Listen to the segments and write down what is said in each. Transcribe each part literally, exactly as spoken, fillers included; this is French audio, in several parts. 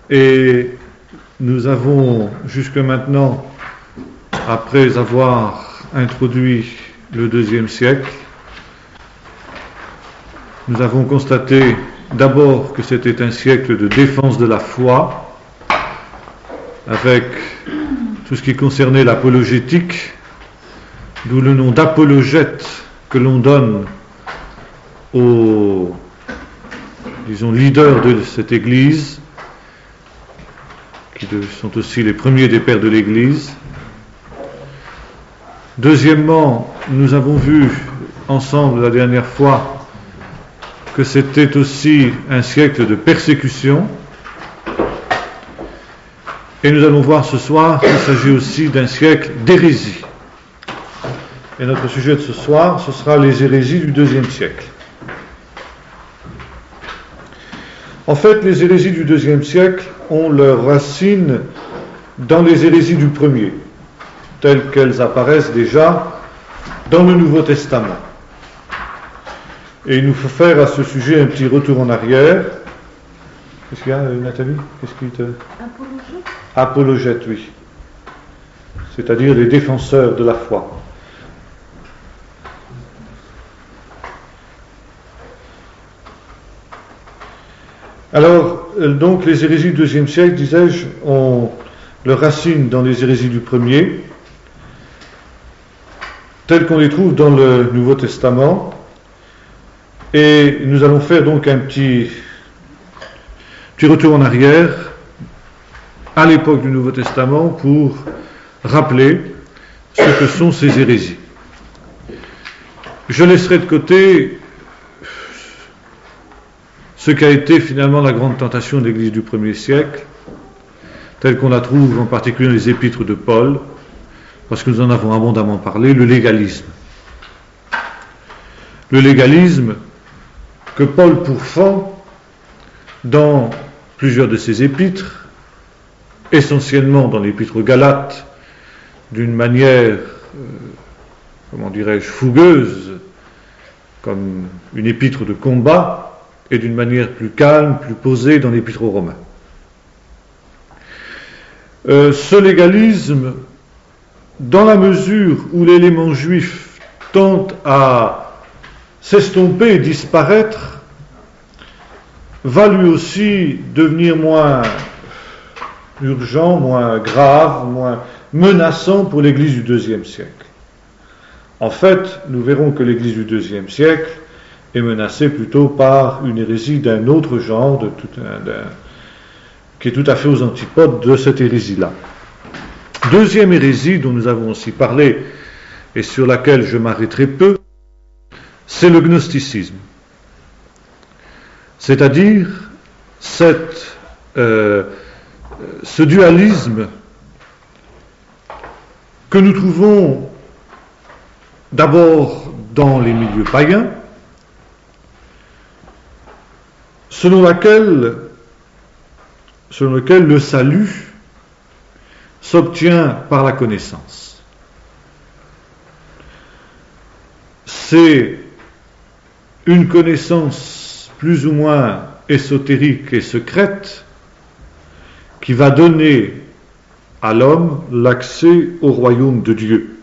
Et nous avons jusque maintenant, après avoir introduit le deuxième siècle, nous avons constaté d'abord que c'était un siècle de défense de la foi, avec tout ce qui concernait l'apologétique, d'où le nom d'apologète que l'on donne aux, disons, leaders de cette Église, qui sont aussi les premiers des pères de l'Église. Deuxièmement, nous avons vu ensemble la dernière fois que c'était aussi un siècle de persécution. Et nous allons voir ce soir qu'il s'agit aussi d'un siècle d'hérésie. Et notre sujet de ce soir, ce sera les hérésies du deuxième siècle. En fait, les hérésies du deuxième siècle ont leurs racines dans les hérésies du premier, telles qu'elles apparaissent déjà dans le Nouveau Testament. Et il nous faut faire à ce sujet un petit retour en arrière. Qu'est-ce qu'il y a, Nathalie? Qu'est-ce qui te... Apologète. Apologète, oui. C'est-à-dire les défenseurs de la foi. Alors, donc, les hérésies du deuxième siècle, disais-je, ont leurs racines dans les hérésies du premier, telles qu'on les trouve dans le Nouveau Testament. Et nous allons faire donc un petit, petit retour en arrière à l'époque du Nouveau Testament pour rappeler ce que sont ces hérésies. Je laisserai de côté ce qu'a été finalement la grande tentation de l'Église du premier siècle, telle qu'on la trouve en particulier dans les épîtres de Paul, parce que nous en avons abondamment parlé, le légalisme. Le légalisme que Paul pourfend dans plusieurs de ses épîtres, essentiellement dans l'épître aux Galates, d'une manière, euh, comment dirais-je, fougueuse, comme une épître de combat, et d'une manière plus calme, plus posée dans l'épître aux Romains. Euh, ce légalisme, dans la mesure où l'élément juif tente à s'estomper et disparaître, va lui aussi devenir moins urgent, moins grave, moins menaçant pour l'Église du deuxième siècle. En fait, nous verrons que l'Église du deuxième siècle est menacée plutôt par une hérésie d'un autre genre, de tout un, d'un, qui est tout à fait aux antipodes de cette hérésie-là. Deuxième hérésie dont nous avons aussi parlé et sur laquelle je m'arrêterai peu, c'est le gnosticisme. C'est-à-dire cette, euh, ce dualisme que nous trouvons d'abord dans les milieux païens, selon laquelle, selon lequel le salut s'obtient par la connaissance. C'est une connaissance plus ou moins ésotérique et secrète qui va donner à l'homme l'accès au royaume de Dieu.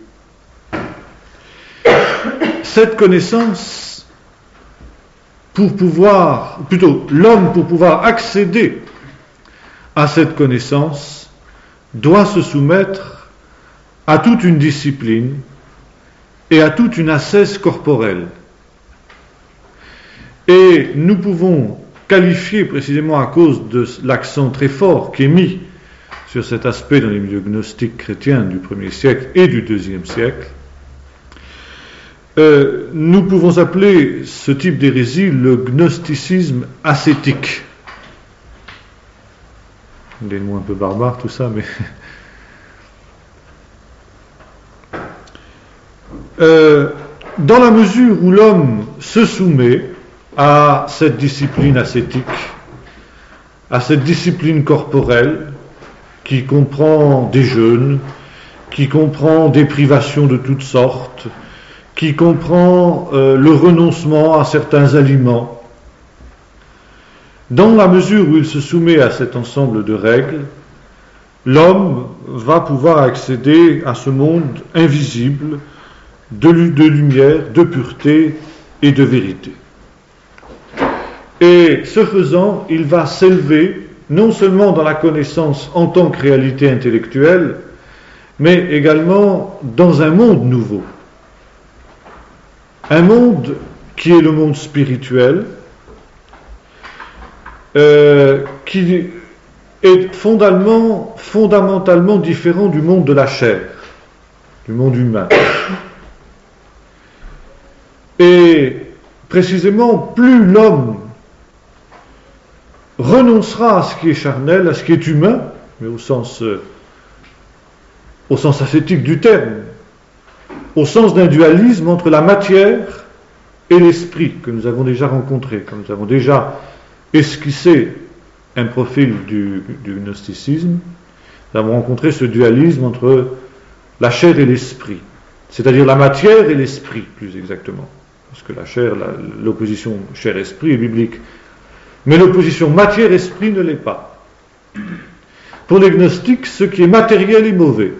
Cette connaissance, pour pouvoir, plutôt l'homme pour pouvoir accéder à cette connaissance, doit se soumettre à toute une discipline et à toute une ascèse corporelle. Et nous pouvons qualifier précisément à cause de l'accent très fort qui est mis sur cet aspect dans les milieux gnostiques chrétiens du premier siècle et du deuxième siècle, euh, nous pouvons appeler ce type d'hérésie le gnosticisme ascétique. Des mots un peu barbares tout ça, mais... euh, dans la mesure où l'homme se soumet à cette discipline ascétique, à cette discipline corporelle qui comprend des jeûnes, qui comprend des privations de toutes sortes, qui comprend euh, le renoncement à certains aliments, Dans la mesure où il se soumet à cet ensemble de règles, l'homme va pouvoir accéder à ce monde invisible de, de lumière, de pureté et de vérité. Et ce faisant, il va s'élever non seulement dans la connaissance en tant que réalité intellectuelle, mais également dans un monde nouveau. Un monde qui est le monde spirituel, euh, qui est fondamentalement, fondamentalement différent du monde de la chair, du monde humain. Et précisément, plus l'homme renoncera à ce qui est charnel, à ce qui est humain, mais au sens, euh, au sens ascétique du terme, au sens d'un dualisme entre la matière et l'esprit, que nous avons déjà rencontré, que nous avons déjà esquissé un profil du, du gnosticisme, nous avons rencontré ce dualisme entre la chair et l'esprit, c'est-à-dire la matière et l'esprit, plus exactement, parce que la chair, la, l'opposition chair-esprit est biblique. Mais l'opposition matière-esprit ne l'est pas. Pour les gnostiques, ce qui est matériel est mauvais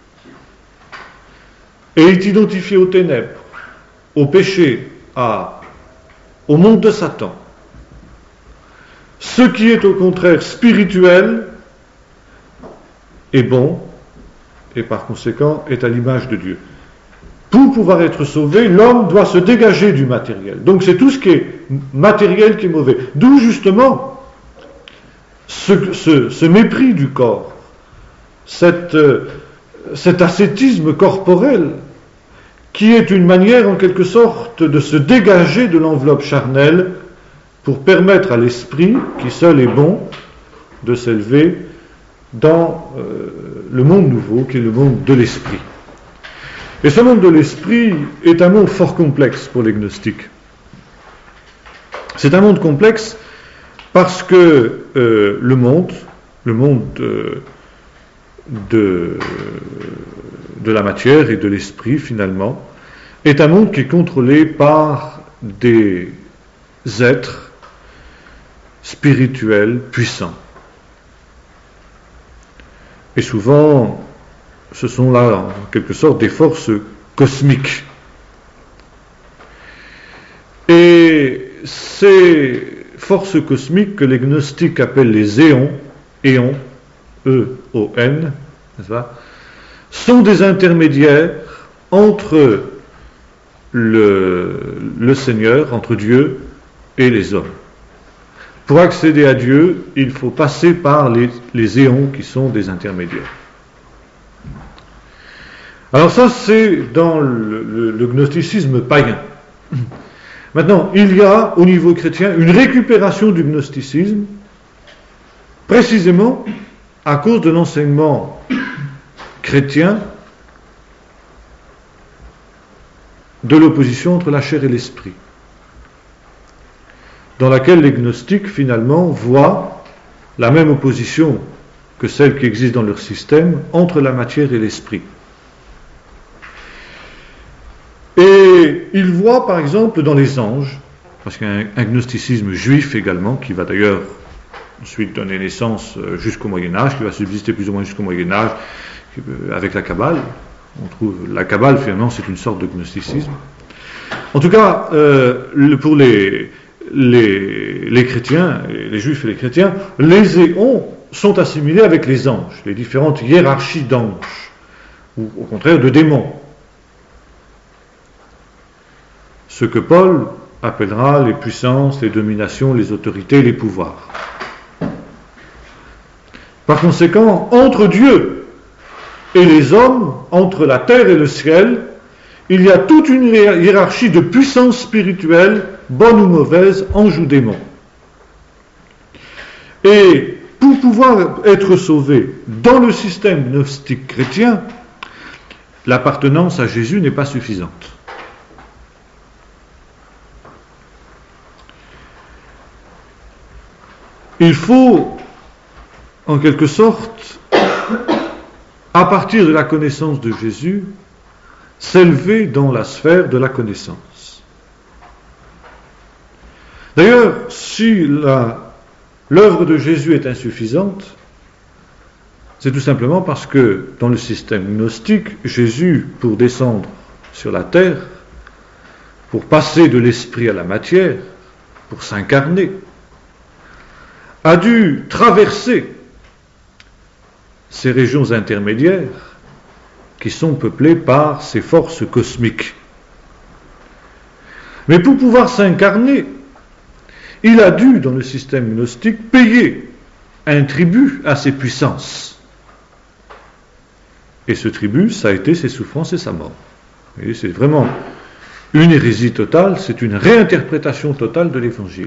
et est identifié aux ténèbres, au péché, à, au monde de Satan. Ce qui est au contraire spirituel est bon et par conséquent est à l'image de Dieu. Pour pouvoir être sauvé, l'homme doit se dégager du matériel. Donc c'est tout ce qui est matériel qui est mauvais. D'où justement ce, ce, ce mépris du corps, cette, euh, cet ascétisme corporel, qui est une manière en quelque sorte de se dégager de l'enveloppe charnelle pour permettre à l'esprit, qui seul est bon, de s'élever dans euh, le monde nouveau, qui est le monde de l'esprit. Et ce monde de l'esprit est un monde fort complexe pour les gnostiques. C'est un monde complexe parce que euh, le monde, le monde euh, de, de la matière et de l'esprit finalement, est un monde qui est contrôlé par des êtres spirituels puissants. Et souvent, ce sont là, en quelque sorte, des forces cosmiques. Et ces forces cosmiques que les gnostiques appellent les éons, éons, E O N, n'est-ce pas, sont des intermédiaires entre le, le Seigneur, entre Dieu et les hommes. Pour accéder à Dieu, il faut passer par les, les éons qui sont des intermédiaires. Alors ça, c'est dans le, le, le gnosticisme païen. Maintenant, il y a, au niveau chrétien, une récupération du gnosticisme, précisément à cause de l'enseignement chrétien de l'opposition entre la chair et l'esprit, dans laquelle les gnostiques, finalement, voient la même opposition que celle qui existe dans leur système entre la matière et l'esprit. Et ils voient, par exemple, dans les anges, parce qu'il y a un gnosticisme juif également, qui va d'ailleurs ensuite donner naissance jusqu'au Moyen-Âge, qui va subsister plus ou moins jusqu'au Moyen-Âge, avec la Kabbale. On trouve la Kabbale, finalement, c'est une sorte de gnosticisme. En tout cas, euh, pour les, les, les chrétiens, les juifs et les chrétiens, les éons sont assimilés avec les anges, les différentes hiérarchies d'anges, ou au contraire de démons. Ce que Paul appellera les puissances, les dominations, les autorités, les pouvoirs. Par conséquent, entre Dieu et les hommes, entre la terre et le ciel, il y a toute une hiérarchie de puissances spirituelles, bonnes ou mauvaises, anges ou démons. Et pour pouvoir être sauvé dans le système gnostique chrétien, l'appartenance à Jésus n'est pas suffisante. Il faut, en quelque sorte, à partir de la connaissance de Jésus, s'élever dans la sphère de la connaissance. D'ailleurs, si la l'œuvre de Jésus est insuffisante, c'est tout simplement parce que dans le système gnostique, Jésus, pour descendre sur la terre, pour passer de l'esprit à la matière, pour s'incarner, a dû traverser ces régions intermédiaires qui sont peuplées par ces forces cosmiques. Mais pour pouvoir s'incarner, il a dû, dans le système gnostique, payer un tribut à ses puissances. Et ce tribut, ça a été ses souffrances et sa mort. Et c'est vraiment une hérésie totale, c'est une réinterprétation totale de l'Évangile.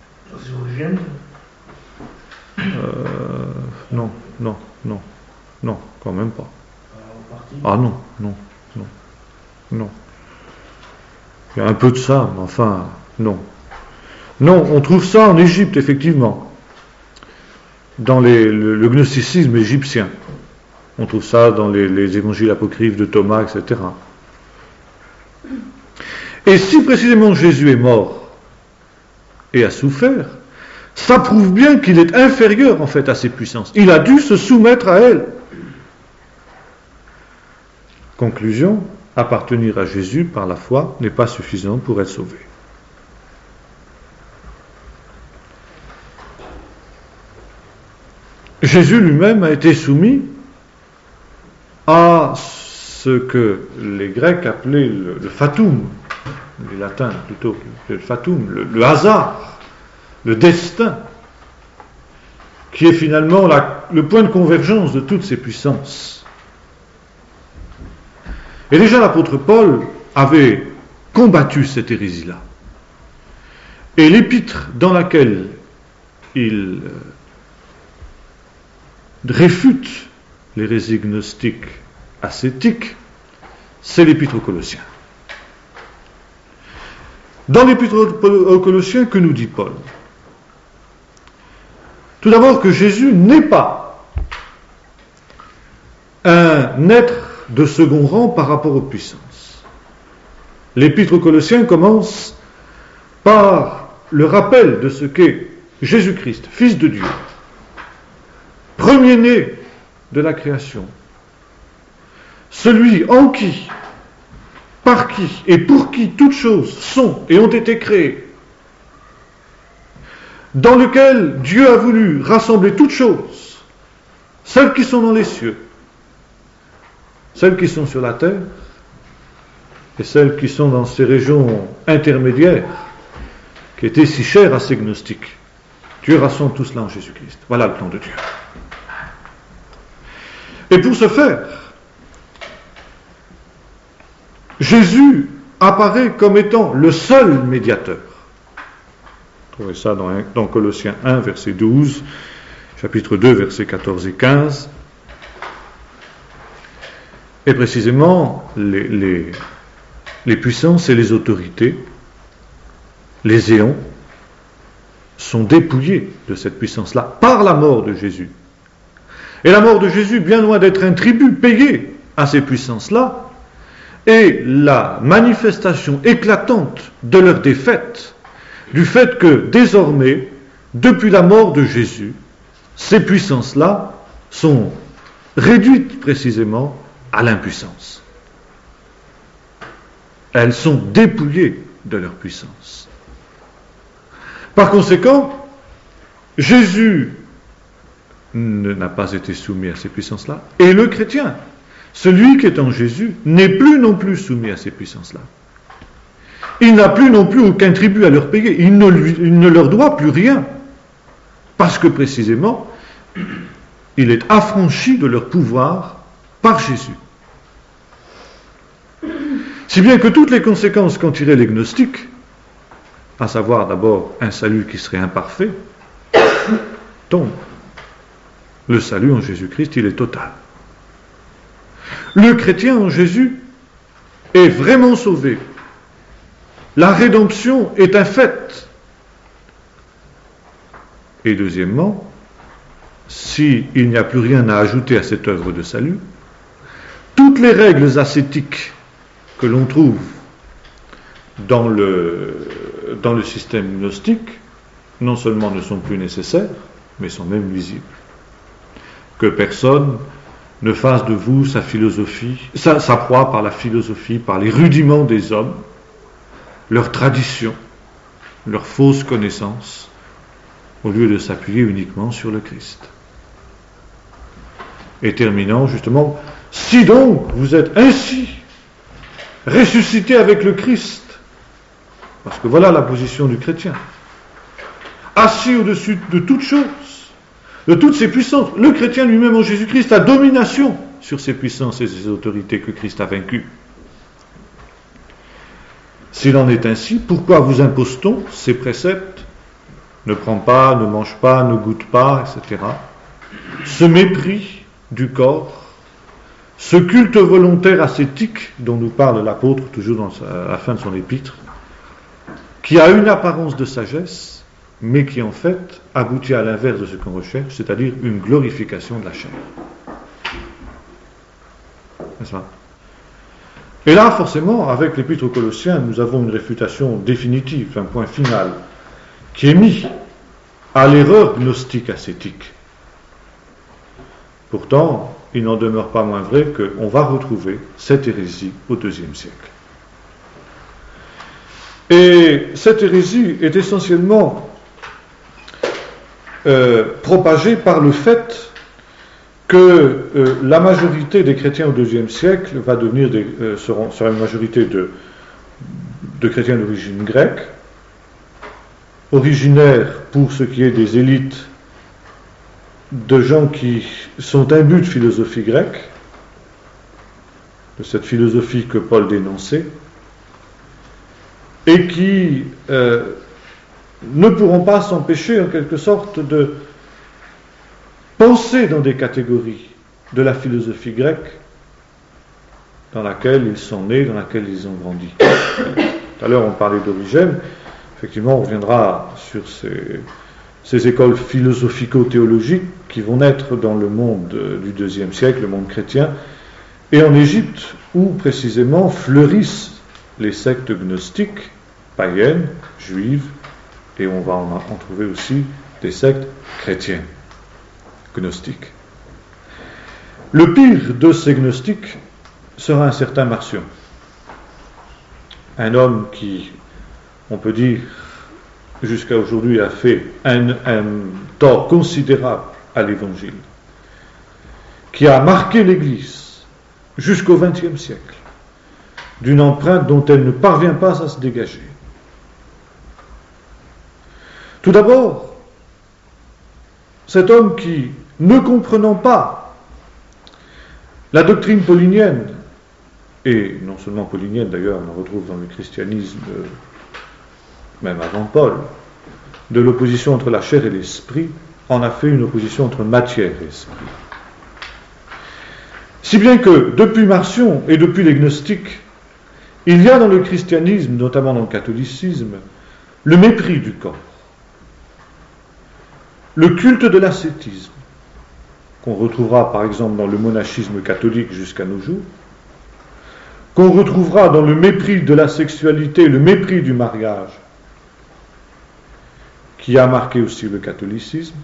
Euh, non, non, non, non, quand même pas. Ah non, non, non, non. Il y a un peu de ça, mais enfin, non. Non, on trouve ça en Égypte, effectivement, dans les, le, le gnosticisme égyptien. On trouve ça dans les, les évangiles apocryphes de Thomas, et cetera. Et si précisément Jésus est mort et a souffert, ça prouve bien qu'il est inférieur en fait à ses puissances. Il a dû se soumettre à elles. Conclusion, appartenir à Jésus par la foi n'est pas suffisant pour être sauvé. Jésus lui-même a été soumis à ce que les Grecs appelaient le, le fatum, les latins plutôt, le fatum, le, le hasard, le destin, qui est finalement la, le point de convergence de toutes ces puissances. Et déjà l'apôtre Paul avait combattu cette hérésie-là. Et l'épître dans laquelle il réfute l'hérésie gnostique ascétique, c'est l'épître aux Colossiens. Dans l'épître aux Colossiens, que nous dit Paul? Tout d'abord que Jésus n'est pas un être de second rang par rapport aux puissances. L'épître aux Colossiens commence par le rappel de ce qu'est Jésus-Christ, Fils de Dieu, premier-né de la création, celui en qui, par qui et pour qui toutes choses sont et ont été créées, dans lequel Dieu a voulu rassembler toutes choses, celles qui sont dans les cieux, celles qui sont sur la terre et celles qui sont dans ces régions intermédiaires qui étaient si chères à ces gnostiques. Dieu rassemble tout cela en Jésus-Christ. Voilà le plan de Dieu. Et pour ce faire, Jésus apparaît comme étant le seul médiateur. Vous trouvez ça dans, dans Colossiens un, verset douze, chapitre deux, versets quatorze et quinze. Et précisément, les, les, les puissances et les autorités, les éons, sont dépouillés de cette puissance-là par la mort de Jésus. Et la mort de Jésus, bien loin d'être un tribut payé à ces puissances-là, est la manifestation éclatante de leur défaite, du fait que désormais, depuis la mort de Jésus, ces puissances-là sont réduites précisément à l'impuissance. Elles sont dépouillées de leur puissance. Par conséquent, Jésus n'a pas été soumis à ces puissances-là, et le chrétien, celui qui est en Jésus, n'est plus non plus soumis à ces puissances-là. Il n'a plus non plus aucun tribut à leur payer, il ne, lui, il ne leur doit plus rien, parce que précisément, il est affranchi de leur pouvoir par Jésus. Si bien que toutes les conséquences qu'en tiraient les gnostiques, à savoir d'abord un salut qui serait imparfait, tombent. Le salut en Jésus-Christ, il est total. Le chrétien en Jésus est vraiment sauvé. La rédemption est un fait. Et deuxièmement, s'il n'y a plus rien à ajouter à cette œuvre de salut, toutes les règles ascétiques que l'on trouve dans le, dans le système gnostique non seulement ne sont plus nécessaires, mais sont même nuisibles. Que personne ne fasse de vous sa philosophie, sa, sa proie par la philosophie, par les rudiments des hommes, leurs traditions, leurs fausses connaissances, au lieu de s'appuyer uniquement sur le Christ. Et terminant justement, si donc vous êtes ainsi ressuscité avec le Christ, parce que voilà la position du chrétien, assis au-dessus de toutes choses, de toutes ces puissances, le chrétien lui-même en Jésus-Christ a domination sur ces puissances et ces autorités que Christ a vaincues. S'il en est ainsi, pourquoi vous impose-t-on ces préceptes? Ne prends pas, ne mange pas, ne goûte pas, et cetera. Ce mépris du corps, ce culte volontaire ascétique dont nous parle l'apôtre toujours dans à la fin de son épître, qui a une apparence de sagesse, mais qui en fait aboutit à l'inverse de ce qu'on recherche, c'est-à-dire une glorification de la chair. N'est-ce pas? Et là, forcément, avec l'Épître aux Colossiens, nous avons une réfutation définitive, un point final, qui est mis à l'erreur gnostique ascétique. Pourtant, il n'en demeure pas moins vrai qu'on va retrouver cette hérésie au deuxième siècle. Et cette hérésie est essentiellement euh, propagée par le fait que euh, la majorité des chrétiens au deuxième siècle va devenir des, euh, seront, sera une majorité de, de chrétiens d'origine grecque, originaires, pour ce qui est des élites, de gens qui sont imbus de philosophie grecque, de cette philosophie que Paul dénonçait, et qui euh, ne pourront pas s'empêcher en quelque sorte de penser dans des catégories de la philosophie grecque dans laquelle ils sont nés, dans laquelle ils ont grandi. Tout à l'heure on parlait d'Origène, effectivement on reviendra sur ces, ces écoles philosophico-théologiques qui vont naître dans le monde du deuxième siècle, le monde chrétien, et en Égypte où précisément fleurissent les sectes gnostiques, païennes, juives, et on va en, en trouver aussi des sectes chrétiennes, gnostiques. Le pire de ces gnostiques sera un certain Marcion, un homme qui, on peut dire, jusqu'à aujourd'hui a fait un, un tort considérable à l'Évangile, qui a marqué l'Église jusqu'au vingtième siècle d'une empreinte dont elle ne parvient pas à se dégager. Tout d'abord, cet homme qui, ne comprenant pas la doctrine paulinienne, et non seulement paulinienne d'ailleurs, on la retrouve dans le christianisme, même avant Paul, de l'opposition entre la chair et l'esprit, en a fait une opposition entre matière et esprit. Si bien que, depuis Marcion et depuis les gnostiques, il y a dans le christianisme, notamment dans le catholicisme, le mépris du corps, le culte de l'ascétisme, qu'on retrouvera par exemple dans le monachisme catholique jusqu'à nos jours, qu'on retrouvera dans le mépris de la sexualité, le mépris du mariage, qui a marqué aussi le catholicisme,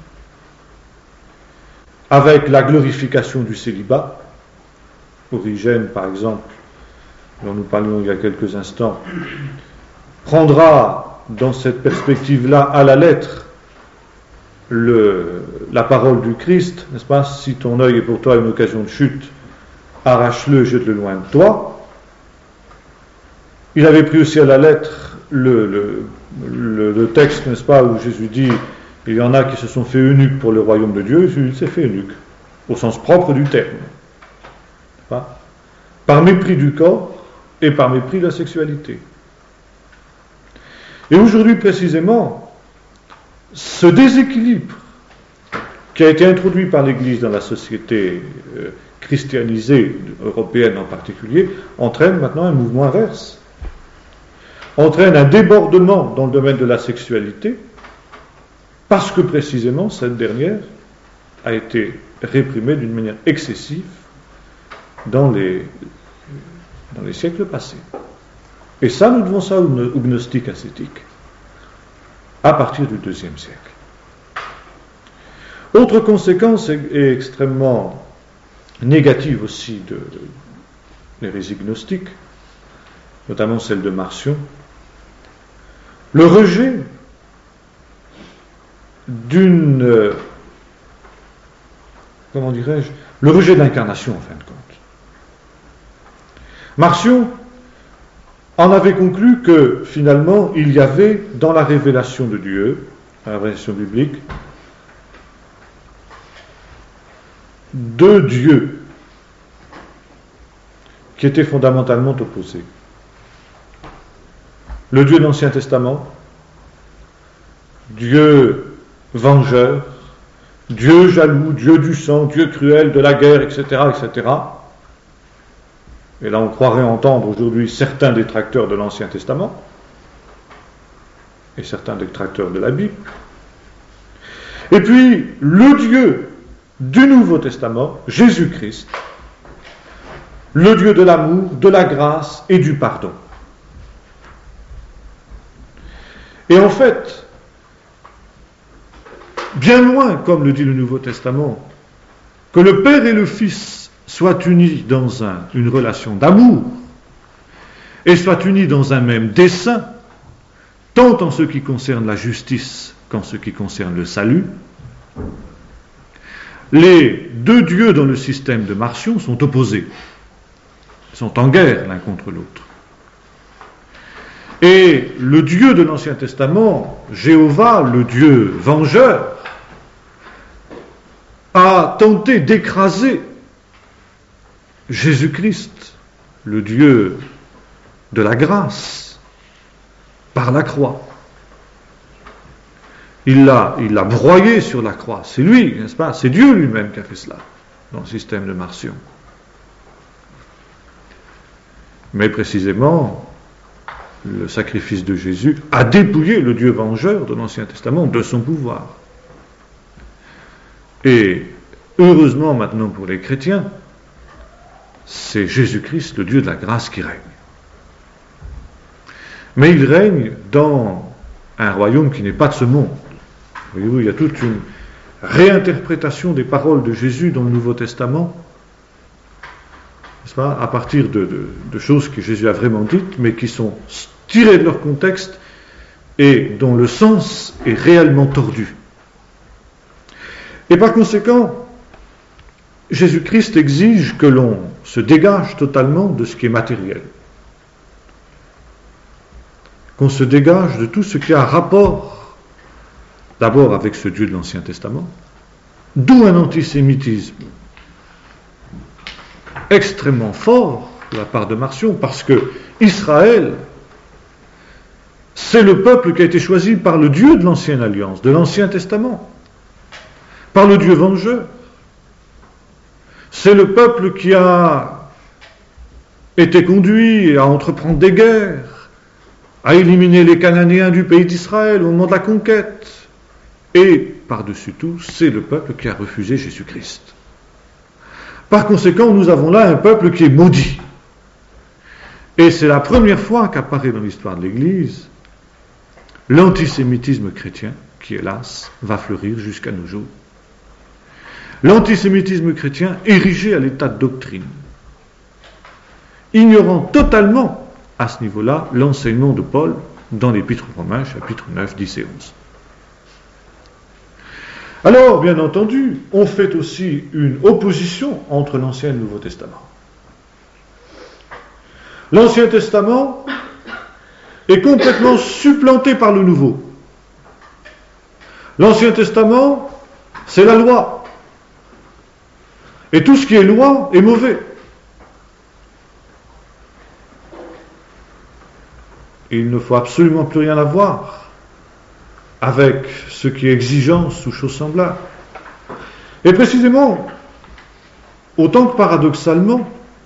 avec la glorification du célibat. Origène, par exemple, dont nous parlions il y a quelques instants, prendra dans cette perspective-là à la lettre le, la parole du Christ, n'est-ce pas? Si ton œil est pour toi une occasion de chute, arrache-le, jette-le loin de toi. Il avait pris aussi à la lettre le, le, le, le texte, n'est-ce pas, où Jésus dit il y en a qui se sont fait eunuques pour le royaume de Dieu, et Jésus s'est fait eunuque, au sens propre du terme. Pas? Par mépris du corps et par mépris de la sexualité. Et aujourd'hui précisément, ce déséquilibre qui a été introduit par l'Église dans la société euh, christianisée, européenne en particulier, entraîne maintenant un mouvement inverse, entraîne un débordement dans le domaine de la sexualité, parce que précisément cette dernière a été réprimée d'une manière excessive dans les, dans les siècles passés. Et ça, nous devons ça aux gnostiques ascétiques. à partir du deuxième siècle. Autre conséquence est extrêmement négative aussi de l'hérésie gnostique, notamment celle de Marcion, le rejet d'une, euh, comment dirais-je, le rejet de l'incarnation en fin de compte. Marcion en avait conclu que finalement il y avait dans la révélation de Dieu, dans la révélation biblique, deux dieux qui étaient fondamentalement opposés. Le Dieu de l'Ancien Testament, Dieu vengeur, Dieu jaloux, Dieu du sang, Dieu cruel, de la guerre, et cetera, et cetera. Et là, on croirait entendre aujourd'hui certains détracteurs de l'Ancien Testament et certains détracteurs de la Bible. Et puis, le Dieu du Nouveau Testament, Jésus-Christ, le Dieu de l'amour, de la grâce et du pardon. Et en fait, bien loin, comme le dit le Nouveau Testament, que le Père et le Fils soient unis dans un, une relation d'amour et soient unis dans un même dessein, tant en ce qui concerne la justice qu'en ce qui concerne le salut, les deux dieux dans le système de Marcion sont opposés, sont en guerre l'un contre l'autre. Et le Dieu de l'Ancien Testament, Jéhovah, le Dieu vengeur, a tenté d'écraser Jésus-Christ, le Dieu de la grâce, par la croix. Il l'a, il l'a broyé sur la croix. C'est lui, n'est-ce pas? C'est Dieu lui-même qui a fait cela dans le système de Marcion. Mais précisément, le sacrifice de Jésus a dépouillé le Dieu vengeur de l'Ancien Testament de son pouvoir. Et heureusement maintenant pour les chrétiens, c'est Jésus-Christ, le Dieu de la grâce, qui règne. Mais il règne dans un royaume qui n'est pas de ce monde. Voyez-vous, il y a toute une réinterprétation des paroles de Jésus dans le Nouveau Testament, n'est-ce pas, à partir de, de, de choses que Jésus a vraiment dites, mais qui sont tirées de leur contexte et dont le sens est réellement tordu. Et par conséquent, Jésus-Christ exige que l'on se dégage totalement de ce qui est matériel, qu'on se dégage de tout ce qui a rapport d'abord avec ce Dieu de l'Ancien Testament, d'où un antisémitisme extrêmement fort de la part de Marcion, parce que Israël, c'est le peuple qui a été choisi par le Dieu de l'Ancienne Alliance, de l'Ancien Testament, par le Dieu vengeur. C'est le peuple qui a été conduit à entreprendre des guerres, à éliminer les Cananéens du pays d'Israël au moment de la conquête. Et, par-dessus tout, c'est le peuple qui a refusé Jésus-Christ. Par conséquent, nous avons là un peuple qui est maudit. Et c'est la première fois qu'apparaît dans l'histoire de l'Église l'antisémitisme chrétien, qui, hélas, va fleurir jusqu'à nos jours. L'antisémitisme chrétien érigé à l'état de doctrine, ignorant totalement, à ce niveau-là, l'enseignement de Paul dans l'Épître aux Romains, chapitres neuf, dix et onze. Alors, bien entendu, on fait aussi une opposition entre l'Ancien et le Nouveau Testament. L'Ancien Testament est complètement supplanté par le Nouveau. L'Ancien Testament, c'est la loi. Et tout ce qui est loi est mauvais. Et il ne faut absolument plus rien avoir avec ce qui est exigence ou chose semblable. Et précisément, autant que paradoxalement,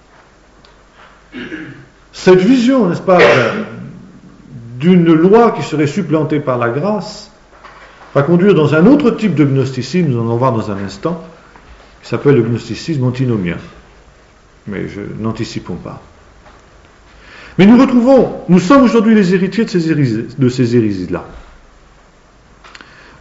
cette vision, n'est-ce pas, d'une loi qui serait supplantée par la grâce, va conduire dans un autre type de gnosticisme, nous en allons voir dans un instant, qui s'appelle le gnosticisme antinomien. Mais je n'anticipons pas. Mais nous retrouvons, nous sommes aujourd'hui les héritiers de ces hérésies, de ces hérésies-là.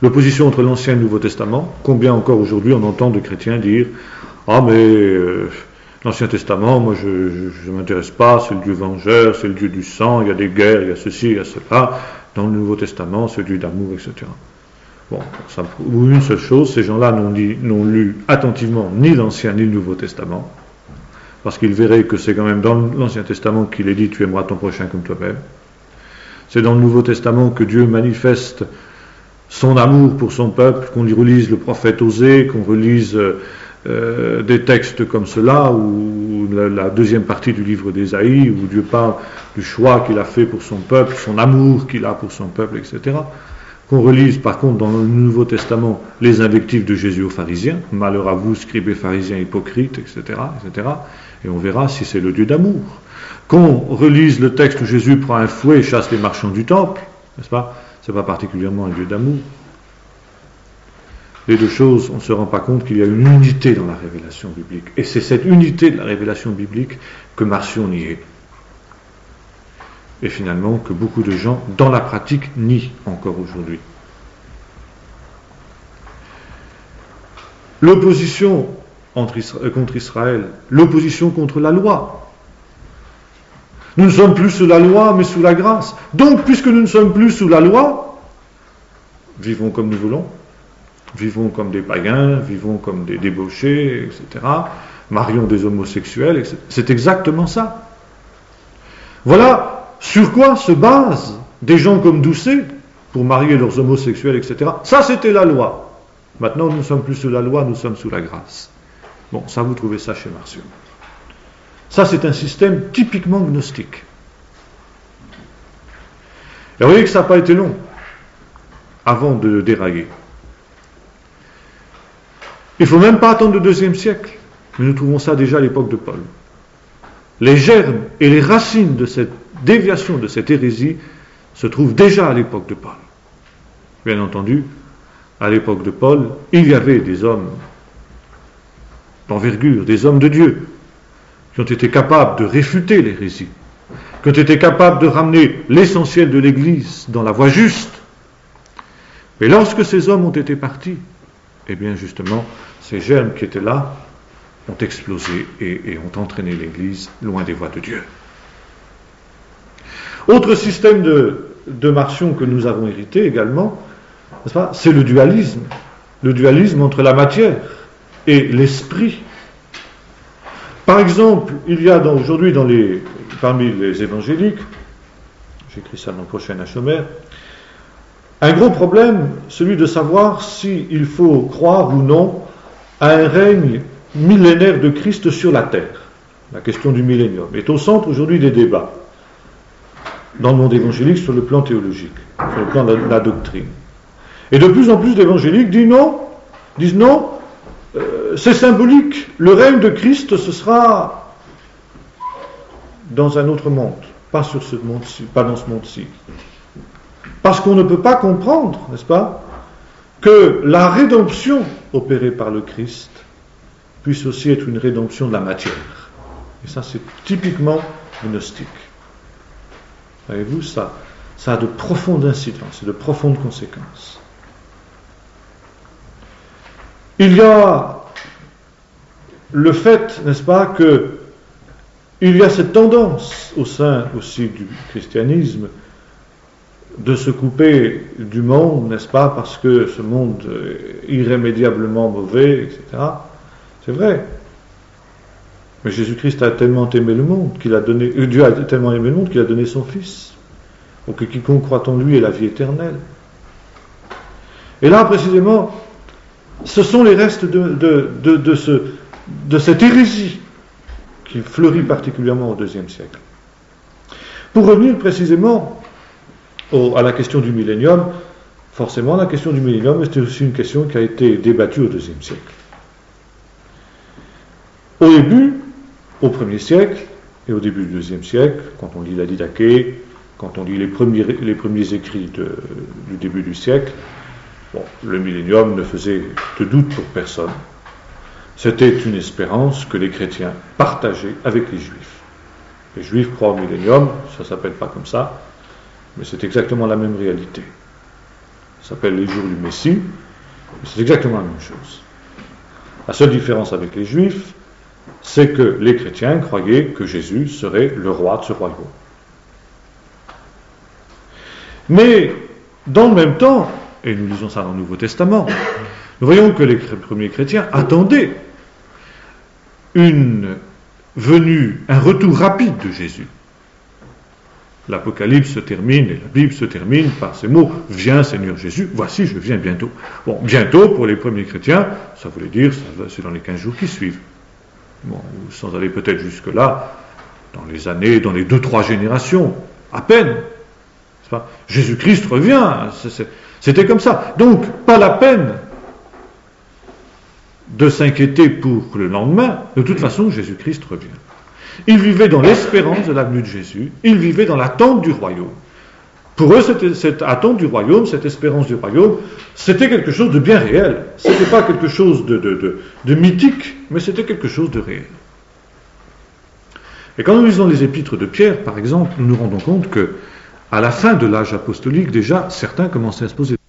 L'opposition entre l'Ancien et le Nouveau Testament. Combien encore aujourd'hui on entend de chrétiens dire « Ah mais euh, l'Ancien Testament, moi je ne m'intéresse pas, c'est le Dieu vengeur, c'est le Dieu du sang, il y a des guerres, il y a ceci, il y a cela. Dans le Nouveau Testament, c'est le Dieu d'amour, et cetera » Bon, ça prouve une seule chose, ces gens-là n'ont, dit, n'ont lu attentivement ni l'Ancien ni le Nouveau Testament, parce qu'ils verraient que c'est quand même dans l'Ancien Testament qu'il est dit « Tu aimeras ton prochain comme toi-même ». C'est dans le Nouveau Testament que Dieu manifeste son amour pour son peuple, qu'on y relise le prophète Osée, qu'on relise euh, des textes comme cela, ou la, la deuxième partie du livre d'Ésaïe, où Dieu parle du choix qu'il a fait pour son peuple, son amour qu'il a pour son peuple, et cetera. Qu'on relise par contre dans le Nouveau Testament les invectives de Jésus aux pharisiens, « Malheur à vous, scribes et pharisiens hypocrites », et cetera, et cetera. Et on verra si c'est le Dieu d'amour. Qu'on relise le texte où Jésus prend un fouet et chasse les marchands du temple, n'est-ce pas? C'est pas particulièrement un Dieu d'amour. Les deux choses, on ne se rend pas compte qu'il y a une unité dans la révélation biblique. Et c'est cette unité de la révélation biblique que Marcion niait. Et finalement, que beaucoup de gens, dans la pratique, nient encore aujourd'hui. L'opposition entre Isra- contre Israël, l'opposition contre la loi. Nous ne sommes plus sous la loi, mais sous la grâce. Donc, puisque nous ne sommes plus sous la loi, vivons comme nous voulons, vivons comme des païens, vivons comme des débauchés, et cetera, marions des homosexuels, et cetera. C'est exactement ça. Voilà sur quoi se basent des gens comme Doucet pour marier leurs homosexuels, et cetera. Ça, c'était la loi. Maintenant, nous ne sommes plus sous la loi, nous sommes sous la grâce. Bon, ça, vous trouvez ça chez Marcion. Ça, c'est un système typiquement gnostique. Et vous voyez que ça n'a pas été long avant de dérailler. Il ne faut même pas attendre le deuxième siècle, mais nous trouvons ça déjà à l'époque de Paul. Les germes et les racines de cette déviation, de cette hérésie, se trouvent déjà à l'époque de Paul. Bien entendu, à l'époque de Paul, il y avait des hommes d'envergure, des hommes de Dieu, qui ont été capables de réfuter l'hérésie, qui ont été capables de ramener l'essentiel de l'Église dans la voie juste. Mais lorsque ces hommes ont été partis, eh bien justement, ces germes qui étaient là ont explosé et, et ont entraîné l'Église loin des voies de Dieu. Autre système de, de Marcion que nous avons hérité également, n'est-ce pas, c'est le dualisme. Le dualisme entre la matière et l'esprit. Par exemple, il y a dans, aujourd'hui dans les, parmi les évangéliques, j'écris ça dans le prochain Hachomer, un gros problème, celui de savoir s'il faut croire ou non à un règne millénaire de Christ sur la terre. La question du millénium est au centre aujourd'hui des débats dans le monde évangélique sur le plan théologique, sur le plan de la, de la doctrine. Et de plus en plus d'évangéliques disent non, disent non, euh, c'est symbolique, le règne de Christ ce sera dans un autre monde, pas sur ce monde-ci, pas dans ce monde-ci. Parce qu'on ne peut pas comprendre, n'est-ce pas, que la rédemption opérée par le Christ puisse aussi être une rédemption de la matière. Et ça, c'est typiquement gnostique. Voyez-vous, ça, ça a de profondes incidences et de profondes conséquences. Il y a le fait, n'est-ce pas, que il y a cette tendance au sein aussi du christianisme de se couper du monde, n'est-ce pas, parce que ce monde est irrémédiablement mauvais, et cetera. C'est vrai. Mais Jésus-Christ a tellement aimé le monde qu'il a donné, Dieu a tellement aimé le monde qu'il a donné son Fils, pour que quiconque croit en lui ait la vie éternelle. Et là, précisément, ce sont les restes de, de, de, de, ce, de cette hérésie qui fleurit particulièrement au deuxième siècle. Pour revenir précisément au, à la question du millénium, forcément, la question du millénium est aussi une question qui a été débattue au deuxième siècle. Au début, au premier siècle, et au début du deuxième siècle, quand on lit la Didaché, quand on lit les premiers, les premiers écrits de, du début du siècle, bon, le millénium ne faisait de doute pour personne. C'était une espérance que les chrétiens partageaient avec les juifs. Les juifs croient au millénium, ça ne s'appelle pas comme ça, mais c'est exactement la même réalité. Ça s'appelle les jours du Messie. C'est exactement la même chose. La seule différence avec les Juifs, c'est que les chrétiens croyaient que Jésus serait le roi de ce royaume. Mais, dans le même temps, et nous lisons ça dans le Nouveau Testament, nous voyons que les premiers chrétiens attendaient une venue, un retour rapide de Jésus. L'Apocalypse se termine, et la Bible se termine par ces mots « Viens Seigneur Jésus, voici je viens bientôt ». Bon, bientôt, pour les premiers chrétiens, ça voulait dire, ça, c'est dans les quinze jours qui suivent. Bon, sans aller peut-être jusque-là, dans les années, dans les deux, trois générations, à peine. Jésus-Christ revient, c'était comme ça. Donc, pas la peine de s'inquiéter pour le lendemain, de toute façon, Jésus-Christ revient. Ils vivaient dans l'espérance de la venue de Jésus, ils vivaient dans l'attente du royaume. Pour eux, cette, cette attente du royaume, cette espérance du royaume, c'était quelque chose de bien réel. Ce n'était pas quelque chose de, de, de, de mythique, mais c'était quelque chose de réel. Et quand nous lisons les épîtres de Pierre, par exemple, nous nous rendons compte que à la fin de l'âge apostolique, déjà, certains commençaient à se poser.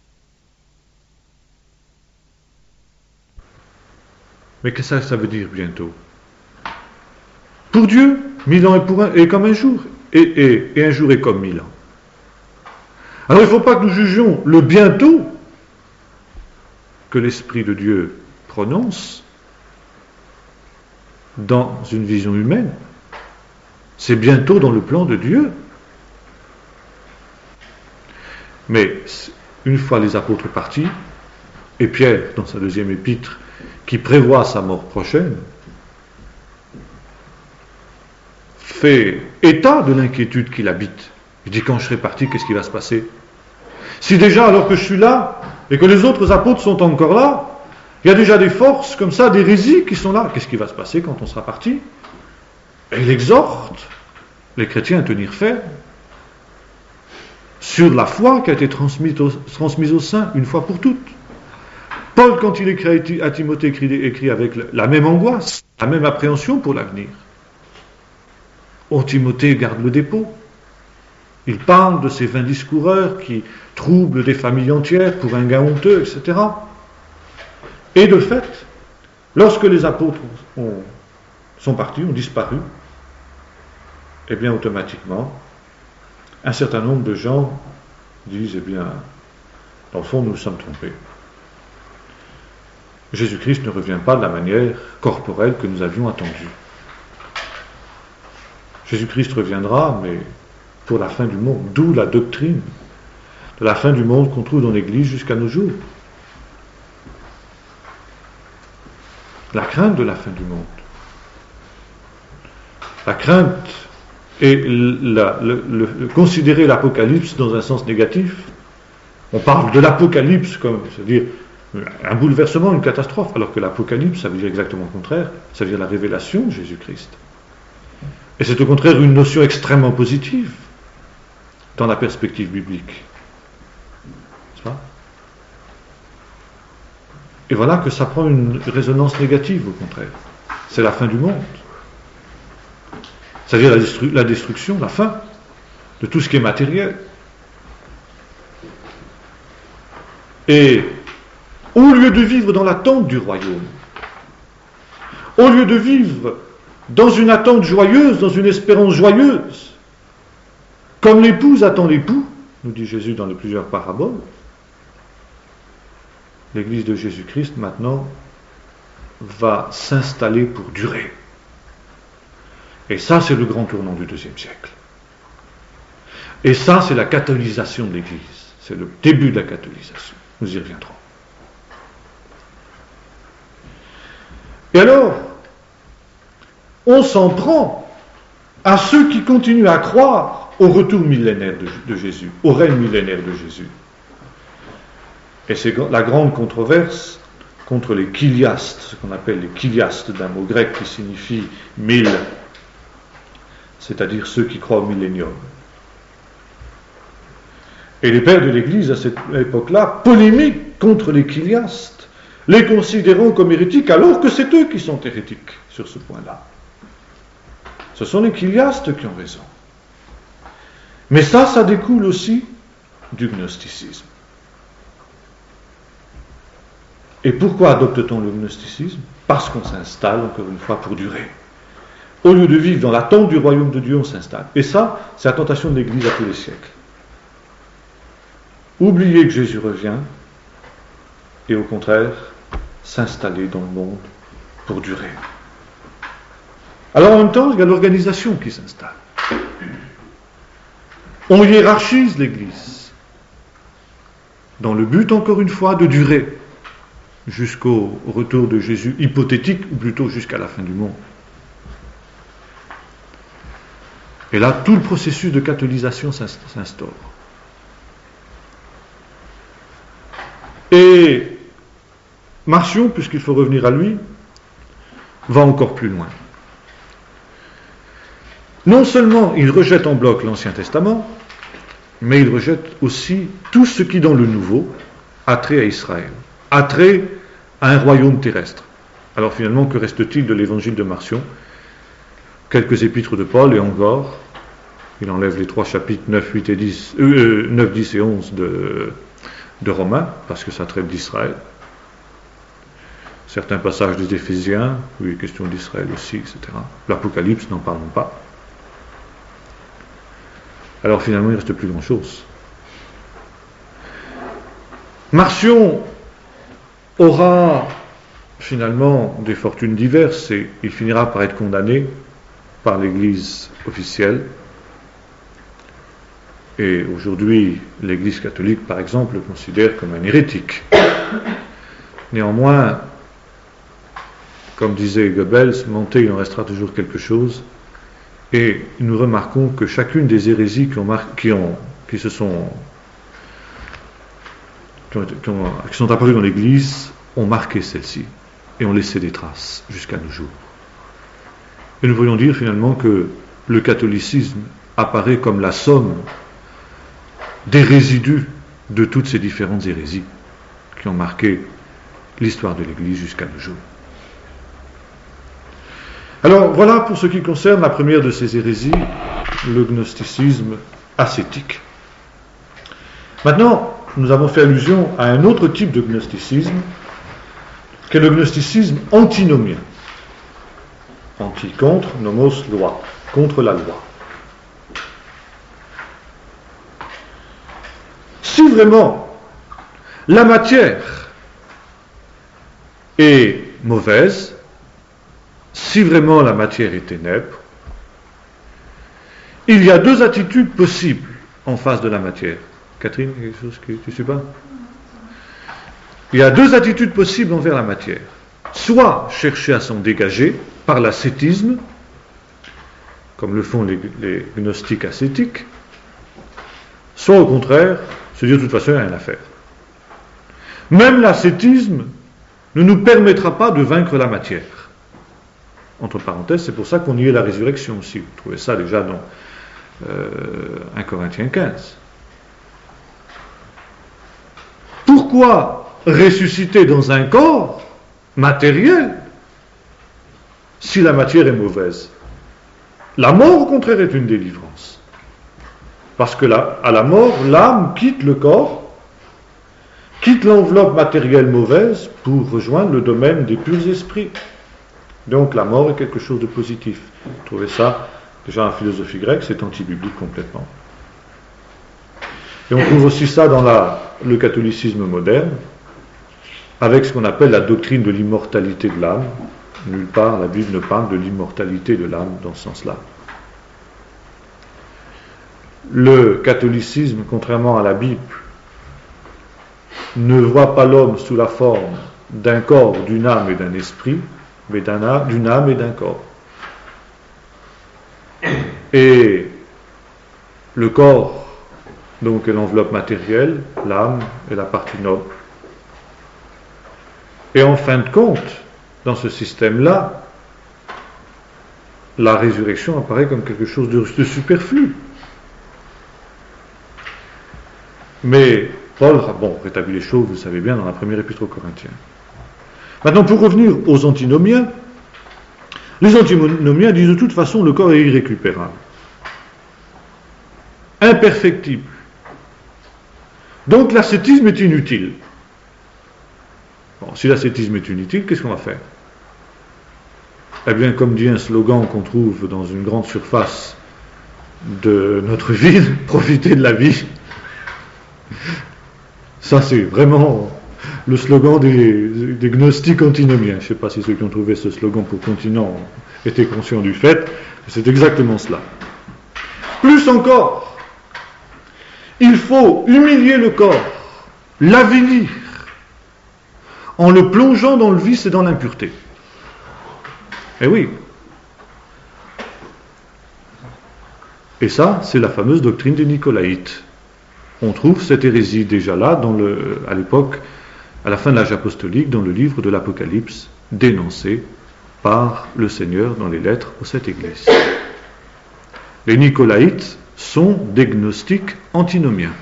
Mais qu'est-ce que ça veut dire bientôt? Pour Dieu, mille ans est, pour un, est comme un jour, et, et, et un jour est comme mille ans. Alors il ne faut pas que nous jugions le bientôt que l'Esprit de Dieu prononce dans une vision humaine. C'est bientôt dans le plan de Dieu. Mais une fois les apôtres partis, et Pierre, dans sa deuxième épître, qui prévoit sa mort prochaine, fait état de l'inquiétude qu'il habite. Il dit, quand je serai parti, qu'est-ce qui va se passer? Si déjà, alors que je suis là, et que les autres apôtres sont encore là, il y a déjà des forces comme ça, des hérésies qui sont là, qu'est-ce qui va se passer quand on sera parti? Et il exhorte les chrétiens à tenir ferme sur la foi qui a été transmise aux, transmise aux saints une fois pour toutes. Paul, quand il écrit à Timothée, écrit, écrit avec la même angoisse, la même appréhension pour l'avenir. Oh, Timothée garde le dépôt. Il parle de ces vains discoureurs qui troublent des familles entières pour un gain honteux, et cetera. Et de fait, lorsque les apôtres ont, sont partis, ont disparu, eh bien automatiquement, un certain nombre de gens disent, eh bien, dans le fond, nous nous sommes trompés. Jésus-Christ ne revient pas de la manière corporelle que nous avions attendue. Jésus-Christ reviendra, mais pour la fin du monde, d'où la doctrine de la fin du monde qu'on trouve dans l'Église jusqu'à nos jours. La crainte de la fin du monde. La crainte et la, le, le, le, considérer l'Apocalypse dans un sens négatif. On parle de l'Apocalypse comme, c'est-à-dire un bouleversement, une catastrophe, alors que l'Apocalypse, ça veut dire exactement le contraire, ça veut dire la révélation de Jésus-Christ. Et c'est au contraire une notion extrêmement positive dans la perspective biblique. N'est-ce pas? Et voilà que ça prend une résonance négative, au contraire. C'est la fin du monde. C'est-à-dire la, destru- la destruction, la fin de tout ce qui est matériel. Et au lieu de vivre dans l'attente du royaume, au lieu de vivre dans une attente joyeuse, dans une espérance joyeuse, comme l'épouse attend l'époux, nous dit Jésus dans les plusieurs paraboles, l'Église de Jésus-Christ maintenant va s'installer pour durer. Et ça, c'est le grand tournant du deuxième siècle. Et ça, c'est la catholisation de l'Église. C'est le début de la catholisation. Nous y reviendrons. Et alors, on s'en prend à ceux qui continuent à croire au retour millénaire de, de Jésus, au règne millénaire de Jésus. Et c'est la grande controverse contre les chiliastes, ce qu'on appelle les chiliastes, d'un mot grec qui signifie mille, c'est-à-dire ceux qui croient au millénium. Et les pères de l'Église, à cette époque-là, polémiquent contre les chiliastes, les considérant comme hérétiques, alors que c'est eux qui sont hérétiques sur ce point-là. Ce sont les chiliastes qui ont raison. Mais ça, ça découle aussi du gnosticisme. Et pourquoi adopte-t-on le gnosticisme? Parce qu'on s'installe, encore une fois, pour durer. Au lieu de vivre dans l'attente du royaume de Dieu, on s'installe. Et ça, c'est la tentation de l'Église à tous les siècles. Oublier que Jésus revient, et au contraire, s'installer dans le monde pour durer. Alors en même temps, il y a l'organisation qui s'installe. On hiérarchise l'Église, dans le but, encore une fois, de durer jusqu'au retour de Jésus hypothétique, ou plutôt jusqu'à la fin du monde. Et là, tout le processus de catholisation s'instaure. Et Marcion, puisqu'il faut revenir à lui, va encore plus loin. Non seulement il rejette en bloc l'Ancien Testament, mais il rejette aussi tout ce qui, dans le Nouveau, a trait à Israël, a trait à un royaume terrestre. Alors finalement, que reste-t-il de l'évangile de Marcion? Quelques épîtres de Paul, et encore, il enlève les trois chapitres neuf, huit et dix, euh, neuf, dix et onze de, de Romains, parce que ça traite d'Israël. Certains passages des Éphésiens, où il est question d'Israël aussi, et cetera. L'Apocalypse, n'en parlons pas. Alors finalement, il ne reste plus grand-chose. Marcion aura finalement des fortunes diverses et il finira par être condamné par l'Église officielle. Et aujourd'hui, l'Église catholique, par exemple, le considère comme un hérétique. Néanmoins, comme disait Goebbels, monté, il en restera toujours quelque chose. Et nous remarquons que chacune des hérésies qui, ont mar- qui, ont, qui se sont qui, ont, qui, ont, qui sont apparues dans l'Église ont marqué celle-ci et ont laissé des traces jusqu'à nos jours. Et nous pourrions dire finalement que le catholicisme apparaît comme la somme des résidus de toutes ces différentes hérésies qui ont marqué l'histoire de l'Église jusqu'à nos jours. Alors voilà pour ce qui concerne la première de ces hérésies, le gnosticisme ascétique. Maintenant, nous avons fait allusion à un autre type de gnosticisme, qui est le gnosticisme antinomien. Anti contre, nomos loi, contre la loi. Si vraiment la matière est mauvaise, si vraiment la matière est ténèbre, il y a deux attitudes possibles en face de la matière. Catherine, quelque chose que tu ne sais pas? Il y a deux attitudes possibles envers la matière. Soit chercher à s'en dégager par l'ascétisme, comme le font les, les gnostiques ascétiques, soit au contraire, se dire de toute façon il n'y a rien à faire. Même l'ascétisme ne nous permettra pas de vaincre la matière. Entre parenthèses, c'est pour ça qu'on y est la résurrection aussi. Vous trouvez ça déjà dans euh, un Corinthiens quinze. Pourquoi ressusciter dans un corps matériel si la matière est mauvaise? La mort, au contraire, est une délivrance. Parce que là, à la mort, l'âme quitte le corps, quitte l'enveloppe matérielle mauvaise pour rejoindre le domaine des purs esprits. Donc la mort est quelque chose de positif. Vous trouvez ça déjà en philosophie grecque, c'est anti-biblique complètement. Et on trouve aussi ça dans la, le catholicisme moderne, avec ce qu'on appelle la doctrine de l'immortalité de l'âme. Nulle part la Bible ne parle de l'immortalité de l'âme dans ce sens-là. Le catholicisme, contrairement à la Bible, ne voit pas l'homme sous la forme d'un corps, d'une âme et d'un esprit, mais d'un, d'une âme et d'un corps. Et le corps, donc, est l'enveloppe matérielle, l'âme est la partie noble. Et en fin de compte, dans ce système-là, la résurrection apparaît comme quelque chose de, de superflu. Mais Paul, bon, rétablit les choses, vous le savez bien, dans la première épître aux Corinthiens. Maintenant, pour revenir aux antinomiens, les antinomiens disent de toute façon le corps est irrécupérable, imperfectible. Donc l'ascétisme est inutile. Bon, si l'ascétisme est inutile, qu'est-ce qu'on va faire? Eh bien, comme dit un slogan qu'on trouve dans une grande surface de notre ville, profiter de la vie. Ça, c'est vraiment le slogan des, des gnostiques antinomiens. Je ne sais pas si ceux qui ont trouvé ce slogan pour continent étaient conscients du fait, c'est exactement cela. Plus encore, il faut humilier le corps, l'avilir, en le plongeant dans le vice et dans l'impureté. Eh oui. Et ça, c'est la fameuse doctrine des Nicolaïtes. On trouve cette hérésie déjà là, dans le, à l'époque, à la fin de l'âge apostolique, dans le livre de l'Apocalypse, dénoncé par le Seigneur dans les lettres aux sept églises. Les Nicolaïtes sont des gnostiques antinomiens.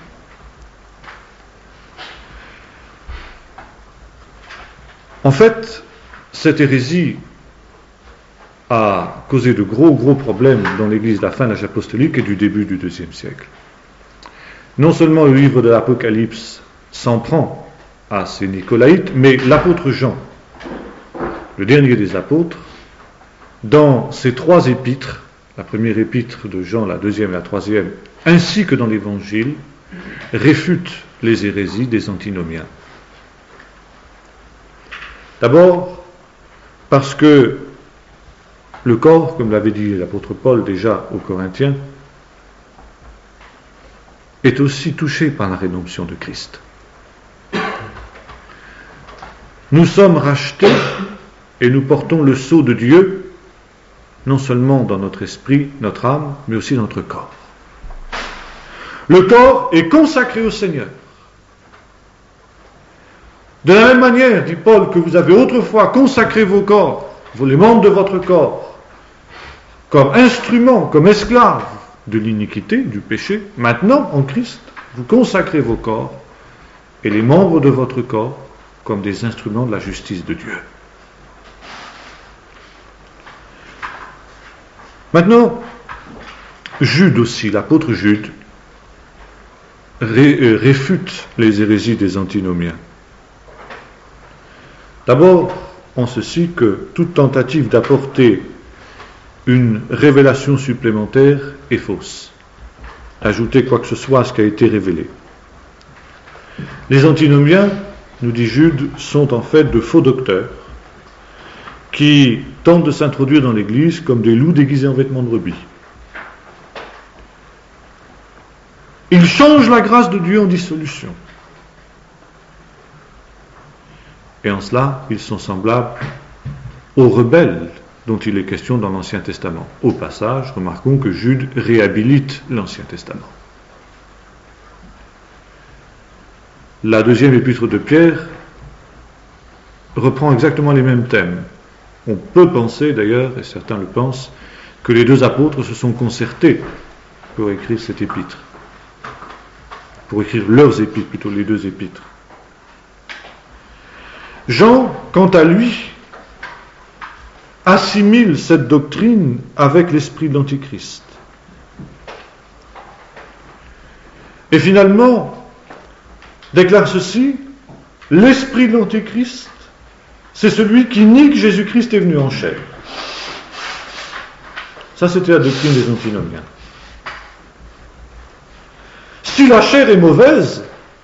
En fait, cette hérésie a causé de gros, gros problèmes dans l'Église de la fin de l'âge apostolique et du début du deuxième siècle. Non seulement le livre de l'Apocalypse s'en prend à ces Nicolaïtes, mais l'apôtre Jean, le dernier des apôtres, dans ses trois épîtres, la première épître de Jean, la deuxième et la troisième, ainsi que dans l'Évangile, réfute les hérésies des antinomiens. D'abord, parce que le corps, comme l'avait dit l'apôtre Paul déjà aux Corinthiens, est aussi touché par la rédemption de Christ. Nous sommes rachetés et nous portons le sceau de Dieu, non seulement dans notre esprit, notre âme, mais aussi dans notre corps. Le corps est consacré au Seigneur. De la même manière, dit Paul, que vous avez autrefois consacré vos corps, les membres de votre corps, comme instruments, comme esclaves de l'iniquité, du péché, maintenant, en Christ, vous consacrez vos corps et les membres de votre corps comme des instruments de la justice de Dieu. Maintenant, Jude aussi, l'apôtre Jude, ré, réfute les hérésies des antinomiens. D'abord, en ceci que toute tentative d'apporter une révélation supplémentaire est fausse. Ajouter quoi que ce soit à ce qui a été révélé. Les antinomiens, nous dit Jude, sont en fait de faux docteurs qui tentent de s'introduire dans l'Église comme des loups déguisés en vêtements de brebis. Ils changent la grâce de Dieu en dissolution. Et en cela, ils sont semblables aux rebelles dont il est question dans l'Ancien Testament. Au passage, remarquons que Jude réhabilite l'Ancien Testament. La deuxième épître de Pierre reprend exactement les mêmes thèmes. On peut penser d'ailleurs, et certains le pensent, que les deux apôtres se sont concertés pour écrire cette épître. Pour écrire leurs épîtres, plutôt les deux épîtres. Jean, quant à lui, assimile cette doctrine avec l'esprit de l'Antichrist. Et finalement, déclare ceci, l'esprit de l'Antichrist, c'est celui qui nie que Jésus-Christ est venu en chair. Ça, c'était la doctrine des antinomiens. Si la chair est mauvaise,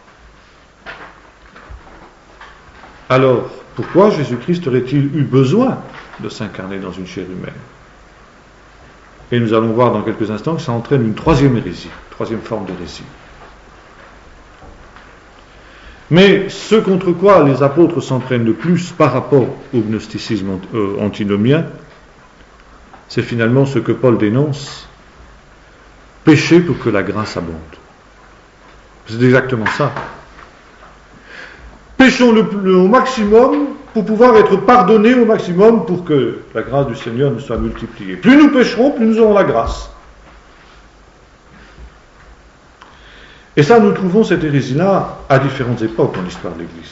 alors pourquoi Jésus-Christ aurait-il eu besoin de s'incarner dans une chair humaine? Et nous allons voir dans quelques instants que ça entraîne une troisième hérésie, troisième forme d'hérésie. Mais ce contre quoi les apôtres s'entraînent le plus par rapport au gnosticisme antinomien, c'est finalement ce que Paul dénonce, pécher pour que la grâce abonde. C'est exactement ça. Péchons le, le, au maximum pour pouvoir être pardonnés au maximum pour que la grâce du Seigneur nous soit multipliée. Plus nous pécherons, plus nous aurons la grâce. Et ça, nous trouvons cette hérésie-là à différentes époques dans l'histoire de l'Église.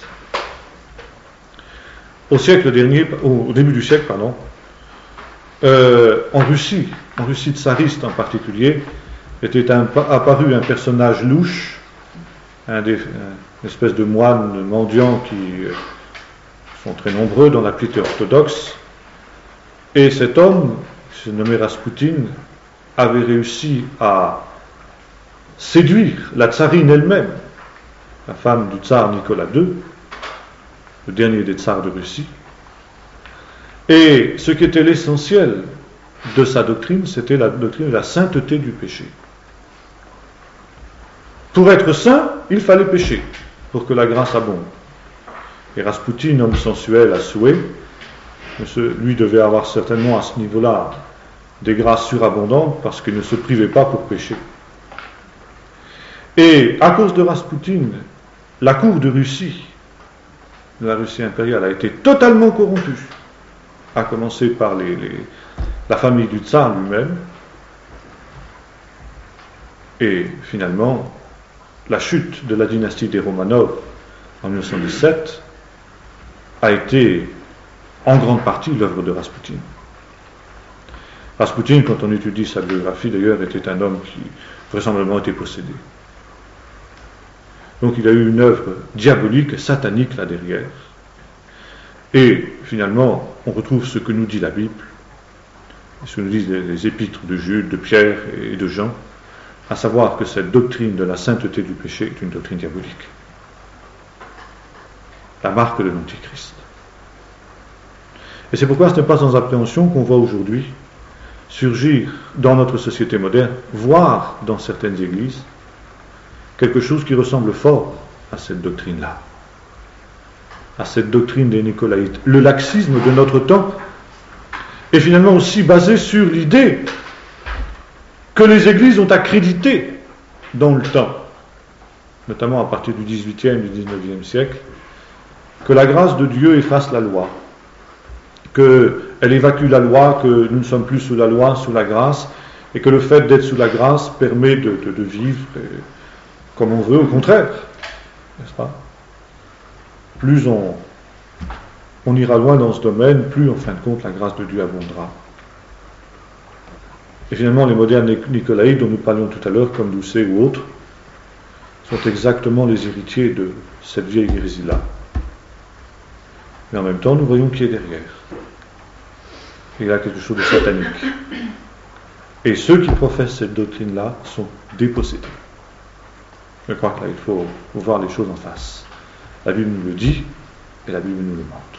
Au siècle dernier, au, au début du siècle, pardon, euh, en Russie, en Russie tsariste en particulier, était un, apparu un personnage louche, un des, une espèce de moine mendiant qui, sont très nombreux dans la piété orthodoxe, et cet homme, qui se nommait Rasputin, avait réussi à séduire la tsarine elle-même, la femme du tsar Nicolas deux, le dernier des tsars de Russie. Et ce qui était l'essentiel de sa doctrine, c'était la doctrine de la sainteté du péché. Pour être saint, il fallait pécher, pour que la grâce abonde. Et Rasputin, homme sensuel à souhait, lui devait avoir certainement à ce niveau-là des grâces surabondantes, parce qu'il ne se privait pas pour pécher. Et à cause de Rasputin, la cour de Russie, de la Russie impériale, a été totalement corrompue, à commencer par les, les, la famille du tsar lui-même, et finalement, la chute de la dynastie des Romanov en mille neuf cent dix-sept a été en grande partie l'œuvre de Rasputin. Rasputin, quand on étudie sa biographie d'ailleurs, était un homme qui vraisemblablement était possédé. Donc il a eu une œuvre diabolique, satanique là derrière. Et finalement, on retrouve ce que nous dit la Bible, ce que nous disent les épîtres de Jude, de Pierre et de Jean, à savoir que cette doctrine de la sainteté du péché est une doctrine diabolique. La marque de l'Antichrist. Et c'est pourquoi ce n'est pas sans appréhension qu'on voit aujourd'hui surgir dans notre société moderne, voire dans certaines églises, quelque chose qui ressemble fort à cette doctrine-là, à cette doctrine des Nicolaïtes. Le laxisme de notre temps est finalement aussi basé sur l'idée que les églises ont accrédité dans le temps, notamment à partir du dix-huitième et du dix-neuvième siècle, que la grâce de Dieu efface la loi, qu'elle évacue la loi, que nous ne sommes plus sous la loi, sous la grâce, et que le fait d'être sous la grâce permet de, de, de vivre comme on veut, au contraire, n'est-ce pas? Plus on, on ira loin dans ce domaine, plus en fin de compte la grâce de Dieu abondera. Et finalement, les modernes Nicolaïtes dont nous parlions tout à l'heure, comme Doucet ou autres, sont exactement les héritiers de cette vieille hérésie-là. Mais en même temps, nous voyons qui est derrière. Il y a quelque chose de satanique. Et ceux qui professent cette doctrine-là sont dépossédés. Je crois que là, il faut voir les choses en face. La Bible nous le dit, et la Bible nous le montre.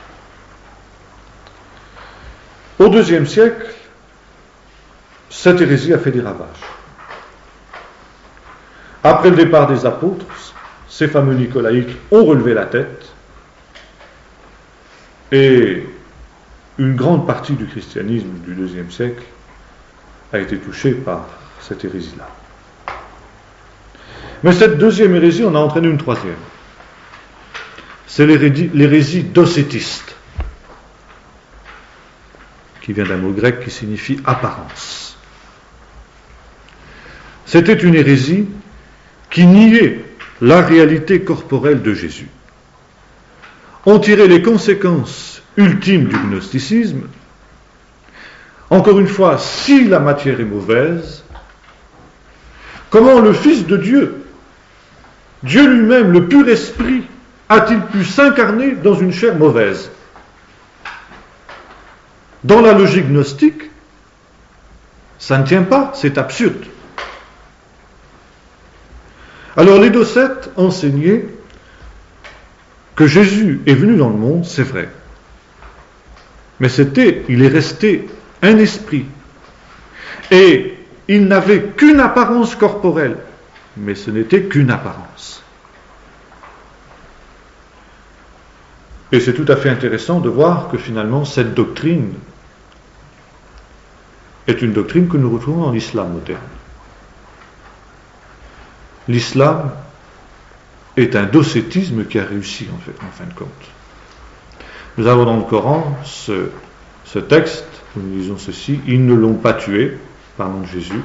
Au deuxième siècle, cette hérésie a fait des ravages. Après le départ des apôtres, ces fameux Nicolaïtes ont relevé la tête, et une grande partie du christianisme du deuxième siècle a été touchée par cette hérésie-là. Mais cette deuxième hérésie en a entraîné une troisième. C'est l'hérésie, l'hérésie docétiste, qui vient d'un mot grec qui signifie apparence. C'était une hérésie qui niait la réalité corporelle de Jésus. On tirait les conséquences ultimes du gnosticisme. Encore une fois, si la matière est mauvaise, comment le Fils de Dieu, Dieu lui-même, le pur esprit, a-t-il pu s'incarner dans une chair mauvaise? Dans la logique gnostique, ça ne tient pas, c'est absurde. Alors les docètes enseignaient que Jésus est venu dans le monde, c'est vrai. Mais c'était, il est resté un esprit. Et il n'avait qu'une apparence corporelle. Mais ce n'était qu'une apparence. Et c'est tout à fait intéressant de voir que finalement cette doctrine est une doctrine que nous retrouvons en islam moderne. L'islam est un docétisme qui a réussi en, fait, en fin de compte. Nous avons dans le Coran ce, ce texte, où nous lisons ceci: ils ne l'ont pas tué, parlant de Jésus,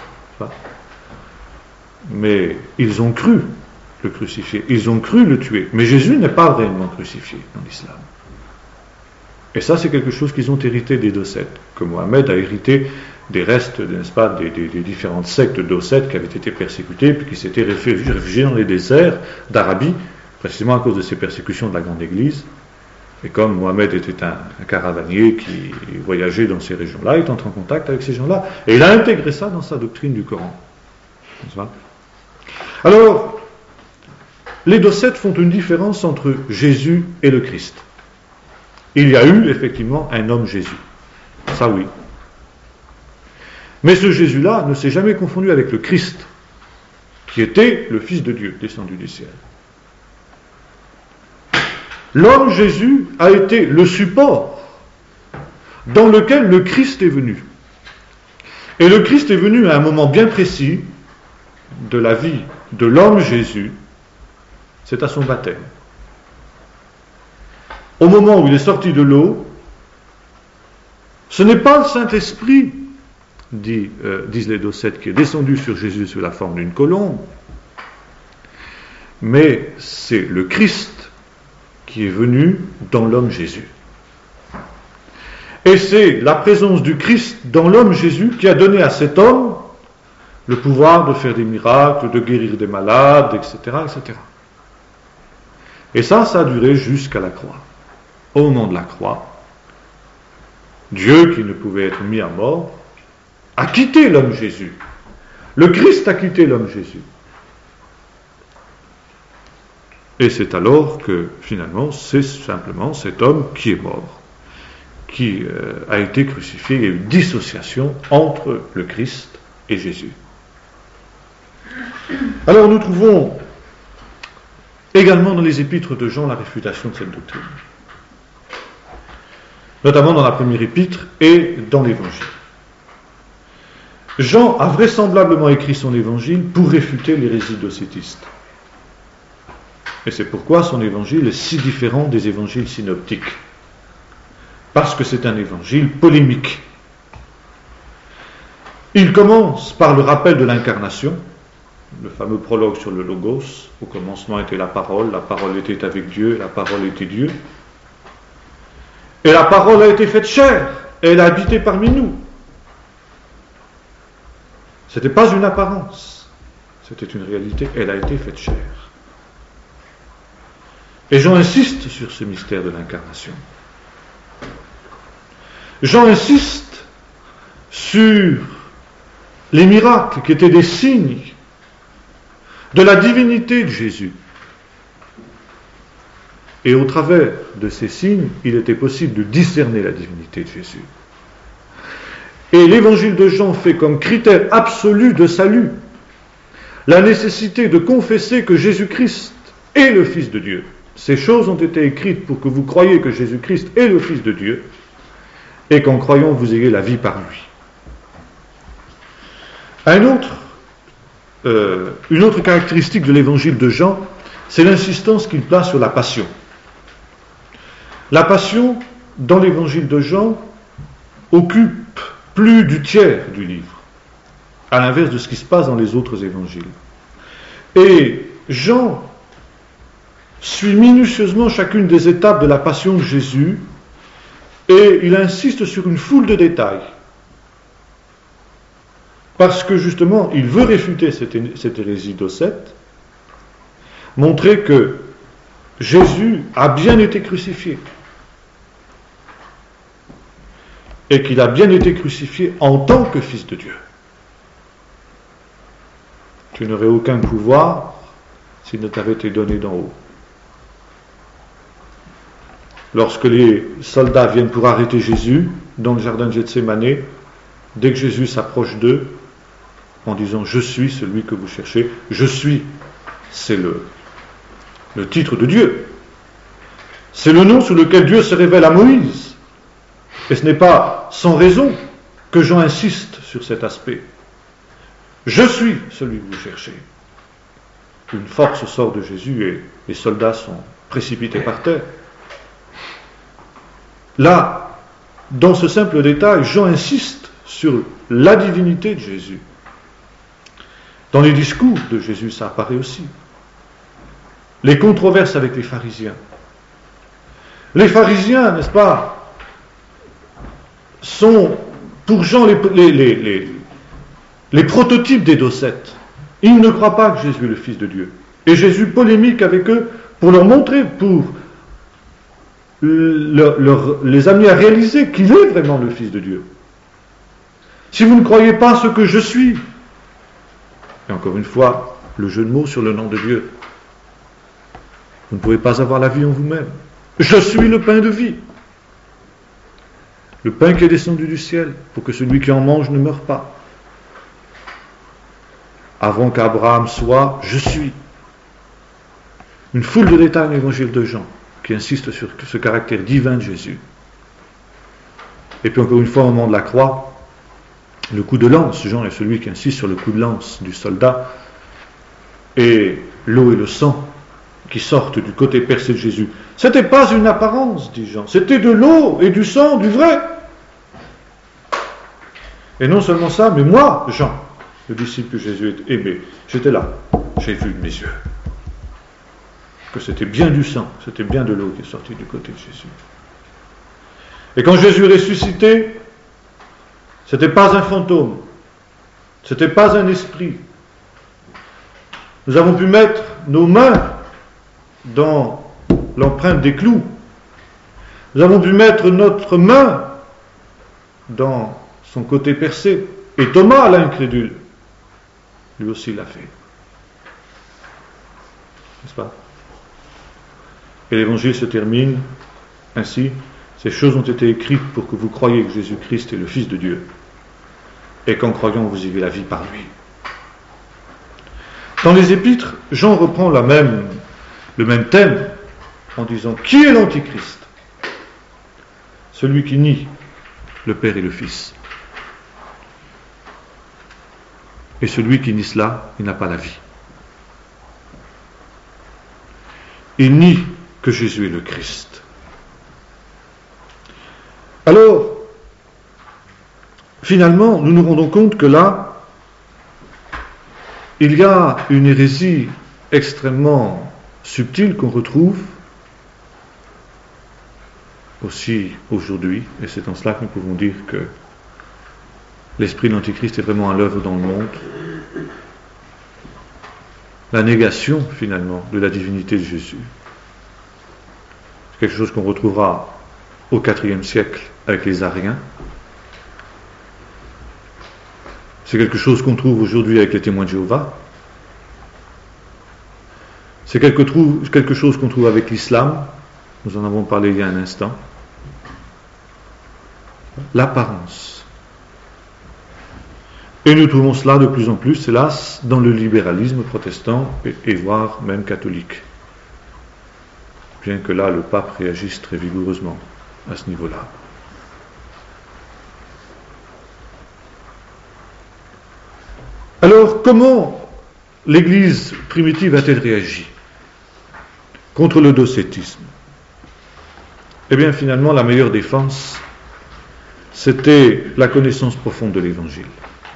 mais ils ont cru le crucifier, ils ont cru le tuer, mais Jésus n'est pas réellement crucifié dans l'islam. Et ça, c'est quelque chose qu'ils ont hérité des docètes, que Mohammed a hérité des restes, n'est-ce pas, des, des, des différentes sectes docètes qui avaient été persécutées, puis qui s'étaient réfugiés, réfugiés dans les déserts d'Arabie, précisément à cause de ces persécutions de la grande église. Et comme Mohamed était un, un caravanier qui voyageait dans ces régions-là, il est entré en contact avec ces gens-là, et il a intégré ça dans sa doctrine du Coran. Alors, les docettes font une différence entre Jésus et le Christ. Il y a eu effectivement un homme Jésus, ça oui. Mais ce Jésus-là ne s'est jamais confondu avec le Christ, qui était le Fils de Dieu, descendu du ciel. L'homme Jésus a été le support dans lequel le Christ est venu. Et le Christ est venu à un moment bien précis de la vie de l'homme Jésus, c'est à son baptême. Au moment où il est sorti de l'eau, ce n'est pas le Saint-Esprit, dit, euh, disent les docettes, qui est descendu sur Jésus sous la forme d'une colombe, mais c'est le Christ qui est venu dans l'homme Jésus. Et c'est la présence du Christ dans l'homme Jésus qui a donné à cet homme le pouvoir de faire des miracles, de guérir des malades, et cetera, et cetera. Et ça, ça a duré jusqu'à la croix. Au moment de la croix, Dieu, qui ne pouvait être mis à mort, a quitté l'homme Jésus. Le Christ a quitté l'homme Jésus. Et c'est alors que, finalement, c'est simplement cet homme qui est mort, qui euh, a été crucifié. Il y a eu une dissociation entre le Christ et Jésus. Alors nous trouvons également dans les épîtres de Jean la réfutation de cette doctrine, notamment dans la première épître et dans l'évangile. Jean a vraisemblablement écrit son évangile pour réfuter l'hérésie docétiste. Et c'est pourquoi son évangile est si différent des évangiles synoptiques. Parce que c'est un évangile polémique. Il commence par le rappel de l'incarnation, le fameux prologue sur le Logos. Au commencement était la parole, la parole était avec Dieu, la parole était Dieu. Et la parole a été faite chair, et elle a habité parmi nous. Ce n'était pas une apparence, c'était une réalité, elle a été faite chair. Et Jean insiste sur ce mystère de l'incarnation. Jean insiste sur les miracles qui étaient des signes de la divinité de Jésus. Et au travers de ces signes, il était possible de discerner la divinité de Jésus. Et l'évangile de Jean fait comme critère absolu de salut la nécessité de confesser que Jésus-Christ est le Fils de Dieu. Ces choses ont été écrites pour que vous croyiez que Jésus-Christ est le Fils de Dieu et qu'en croyant vous ayez la vie par lui. Un autre, euh, une autre caractéristique de l'évangile de Jean, c'est l'insistance qu'il place sur la passion. La passion, dans l'évangile de Jean, occupe plus du tiers du livre, à l'inverse de ce qui se passe dans les autres évangiles. Et Jean suit minutieusement chacune des étapes de la passion de Jésus et il insiste sur une foule de détails. Parce que justement, il veut réfuter cette, cette hérésie docète, montrer que Jésus a bien été crucifié. Et qu'il a bien été crucifié en tant que Fils de Dieu. Tu n'aurais aucun pouvoir s'il ne t'avait été donné d'en haut. Lorsque les soldats viennent pour arrêter Jésus dans le jardin de Gethsémanée, dès que Jésus s'approche d'eux, en disant « Je suis celui que vous cherchez », « Je suis », c'est le, le titre de Dieu. C'est le nom sous lequel Dieu se révèle à Moïse. Et ce n'est pas sans raison que Jean insiste sur cet aspect. Je suis celui que vous cherchez. Une force sort de Jésus et les soldats sont précipités par terre. Là, dans ce simple détail, Jean insiste sur la divinité de Jésus. Dans les discours de Jésus, ça apparaît aussi. Les controverses avec les pharisiens. Les pharisiens, n'est-ce pas, sont pour Jean les, les, les, les, les prototypes des docettes. Ils ne croient pas que Jésus est le Fils de Dieu. Et Jésus polémique avec eux pour leur montrer, pour leur, leur, les amener à réaliser qu'il est vraiment le Fils de Dieu. Si vous ne croyez pas ce que je suis, et encore une fois, le jeu de mots sur le nom de Dieu, vous ne pouvez pas avoir la vie en vous-même. Je suis le pain de vie. Le pain qui est descendu du ciel, pour que celui qui en mange ne meure pas. Avant qu'Abraham soit, je suis. Une foule de détails dans l'évangile de Jean, qui insiste sur ce caractère divin de Jésus. Et puis encore une fois, au moment de la croix, le coup de lance, Jean est celui qui insiste sur le coup de lance du soldat, et l'eau et le sang qui sortent du côté percé de Jésus. Ce n'était pas une apparence, dit Jean, c'était de l'eau et du sang, du vrai. Et non seulement ça, mais moi, Jean, le disciple que Jésus aimait, j'étais là, j'ai vu de mes yeux que c'était bien du sang, c'était bien de l'eau qui est sortie du côté de Jésus. Et quand Jésus est ressuscité, ce n'était pas un fantôme, ce n'était pas un esprit. Nous avons pu mettre nos mains dans l'empreinte des clous. Nous avons pu mettre notre main dans son côté percé. Et Thomas, l'incrédule, lui aussi l'a fait. N'est-ce pas? Et l'évangile se termine ainsi. Ces choses ont été écrites pour que vous croyiez que Jésus-Christ est le Fils de Dieu et qu'en croyant vous ayez la vie par lui. Dans les épîtres, Jean reprend la même, le même thème en disant: qui est l'Antichrist? Celui qui nie le Père et le Fils. Et celui qui nie cela, il n'a pas la vie. Il nie que Jésus est le Christ. Alors, finalement, nous nous rendons compte que là, il y a une hérésie extrêmement subtile qu'on retrouve aussi aujourd'hui, et c'est en cela que nous pouvons dire que l'esprit de l'Antichrist est vraiment à l'œuvre dans le monde. La négation, finalement, de la divinité de Jésus. C'est quelque chose qu'on retrouvera au quatrième siècle avec les Ariens. C'est quelque chose qu'on trouve aujourd'hui avec les témoins de Jéhovah. C'est quelque, quelque chose qu'on trouve avec l'islam. Nous en avons parlé il y a un instant. L'apparence. Et nous trouvons cela de plus en plus, hélas, dans le libéralisme protestant et, et voire même catholique. Bien que là, le pape réagisse très vigoureusement à ce niveau-là. Alors, comment l'Église primitive a-t-elle réagi contre le docétisme? Eh bien, finalement, la meilleure défense, c'était la connaissance profonde de l'Évangile.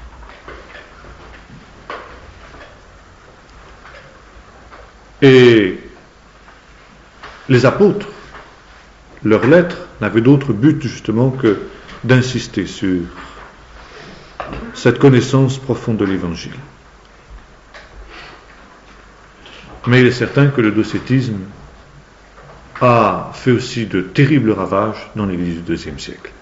Et les apôtres, leurs lettres, n'avaient d'autre but justement que d'insister sur cette connaissance profonde de l'Évangile. Mais il est certain que le docétisme a fait aussi de terribles ravages dans l'Église du deuxième siècle.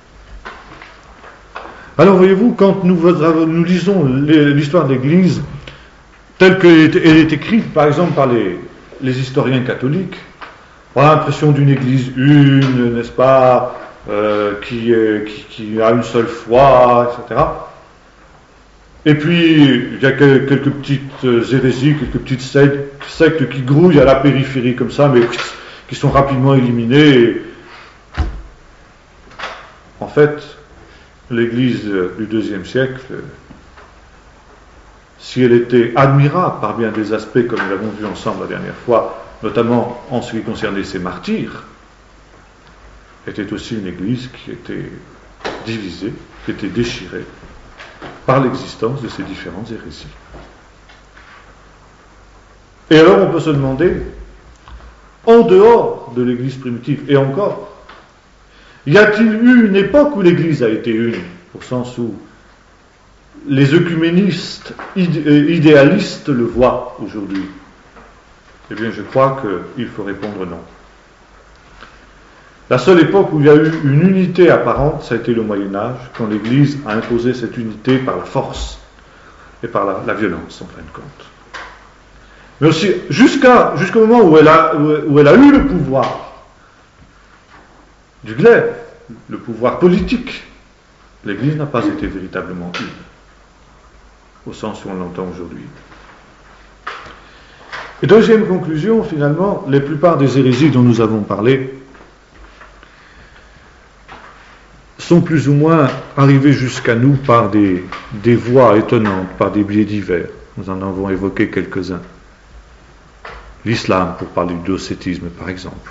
Alors voyez-vous, quand nous, nous lisons l'histoire de l'Église telle qu'elle est écrite, par exemple, par les, les historiens catholiques, on a l'impression d'une Église une, n'est-ce pas, euh, qui, qui, qui a une seule foi, et cetera. Et puis, il y a quelques petites hérésies, quelques petites sectes, sectes qui grouillent à la périphérie comme ça, mais qui sont rapidement éliminées. En fait, l'Église du deuxième siècle, si elle était admirable par bien des aspects, comme nous l'avons vu ensemble la dernière fois, notamment en ce qui concernait ses martyrs, était aussi une Église qui était divisée, qui était déchirée par l'existence de ces différentes hérésies. Et alors on peut se demander, en dehors de l'Église primitive, et encore, y a-t-il eu une époque où l'Église a été une, au sens où les œcuménistes idéalistes le voient aujourd'hui? Eh bien, je crois qu'il faut répondre non. La seule époque où il y a eu une unité apparente, ça a été le Moyen-Âge, quand l'Église a imposé cette unité par la force et par la, la violence, en fin de compte. Mais aussi, jusqu'à, jusqu'au moment où elle, a, où elle a eu le pouvoir du glaive, le pouvoir politique, l'Église n'a pas été véritablement une, au sens où on l'entend aujourd'hui. Et deuxième conclusion, finalement, la plupart des hérésies dont nous avons parlé sont plus ou moins arrivées jusqu'à nous par des, des voies étonnantes, par des biais divers. Nous en avons évoqué quelques-uns. L'islam, pour parler du docétisme, par exemple.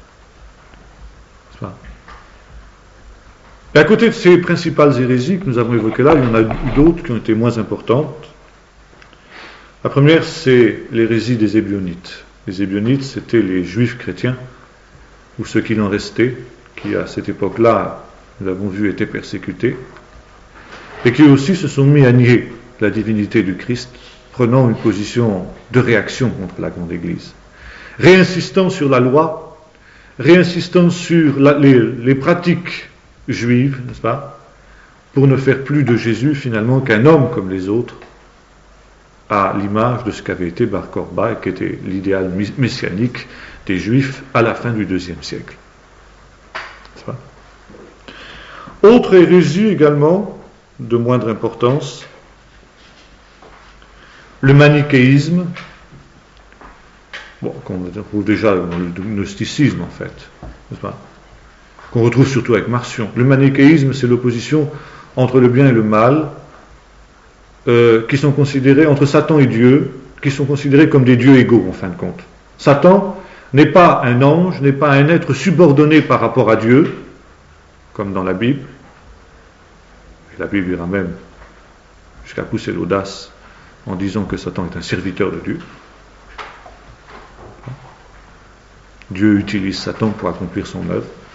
Et à côté de ces principales hérésies que nous avons évoquées là, il y en a d'autres qui ont été moins importantes. La première, c'est l'hérésie des Ébionites. Les Ébionites, c'était les juifs chrétiens, ou ceux qui en restaient, qui à cette époque-là, nous l'avons vu, étaient persécutés, et qui aussi se sont mis à nier la divinité du Christ, prenant une position de réaction contre la grande Église, réinsistant sur la loi, réinsistant sur la, les, les pratiques juives, n'est-ce pas, pour ne faire plus de Jésus finalement qu'un homme comme les autres, à l'image de ce qu'avait été Bar Korba et qui était l'idéal messianique des Juifs à la fin du deuxième siècle. N'est-ce pas ? Autre hérésie également, de moindre importance, le manichéisme, bon, qu'on retrouve déjà dans le gnosticisme en fait, n'est-ce pas ? Qu'on retrouve surtout avec Marcion. Le manichéisme, c'est l'opposition entre le bien et le mal, euh, qui sont considérés, entre Satan et Dieu, qui sont considérés comme des dieux égaux en fin de compte. Satan n'est pas un ange, n'est pas un être subordonné par rapport à Dieu, comme dans la Bible. Et la Bible ira même jusqu'à pousser l'audace en disant que Satan est un serviteur de Dieu. Dieu utilise Satan pour accomplir son œuvre.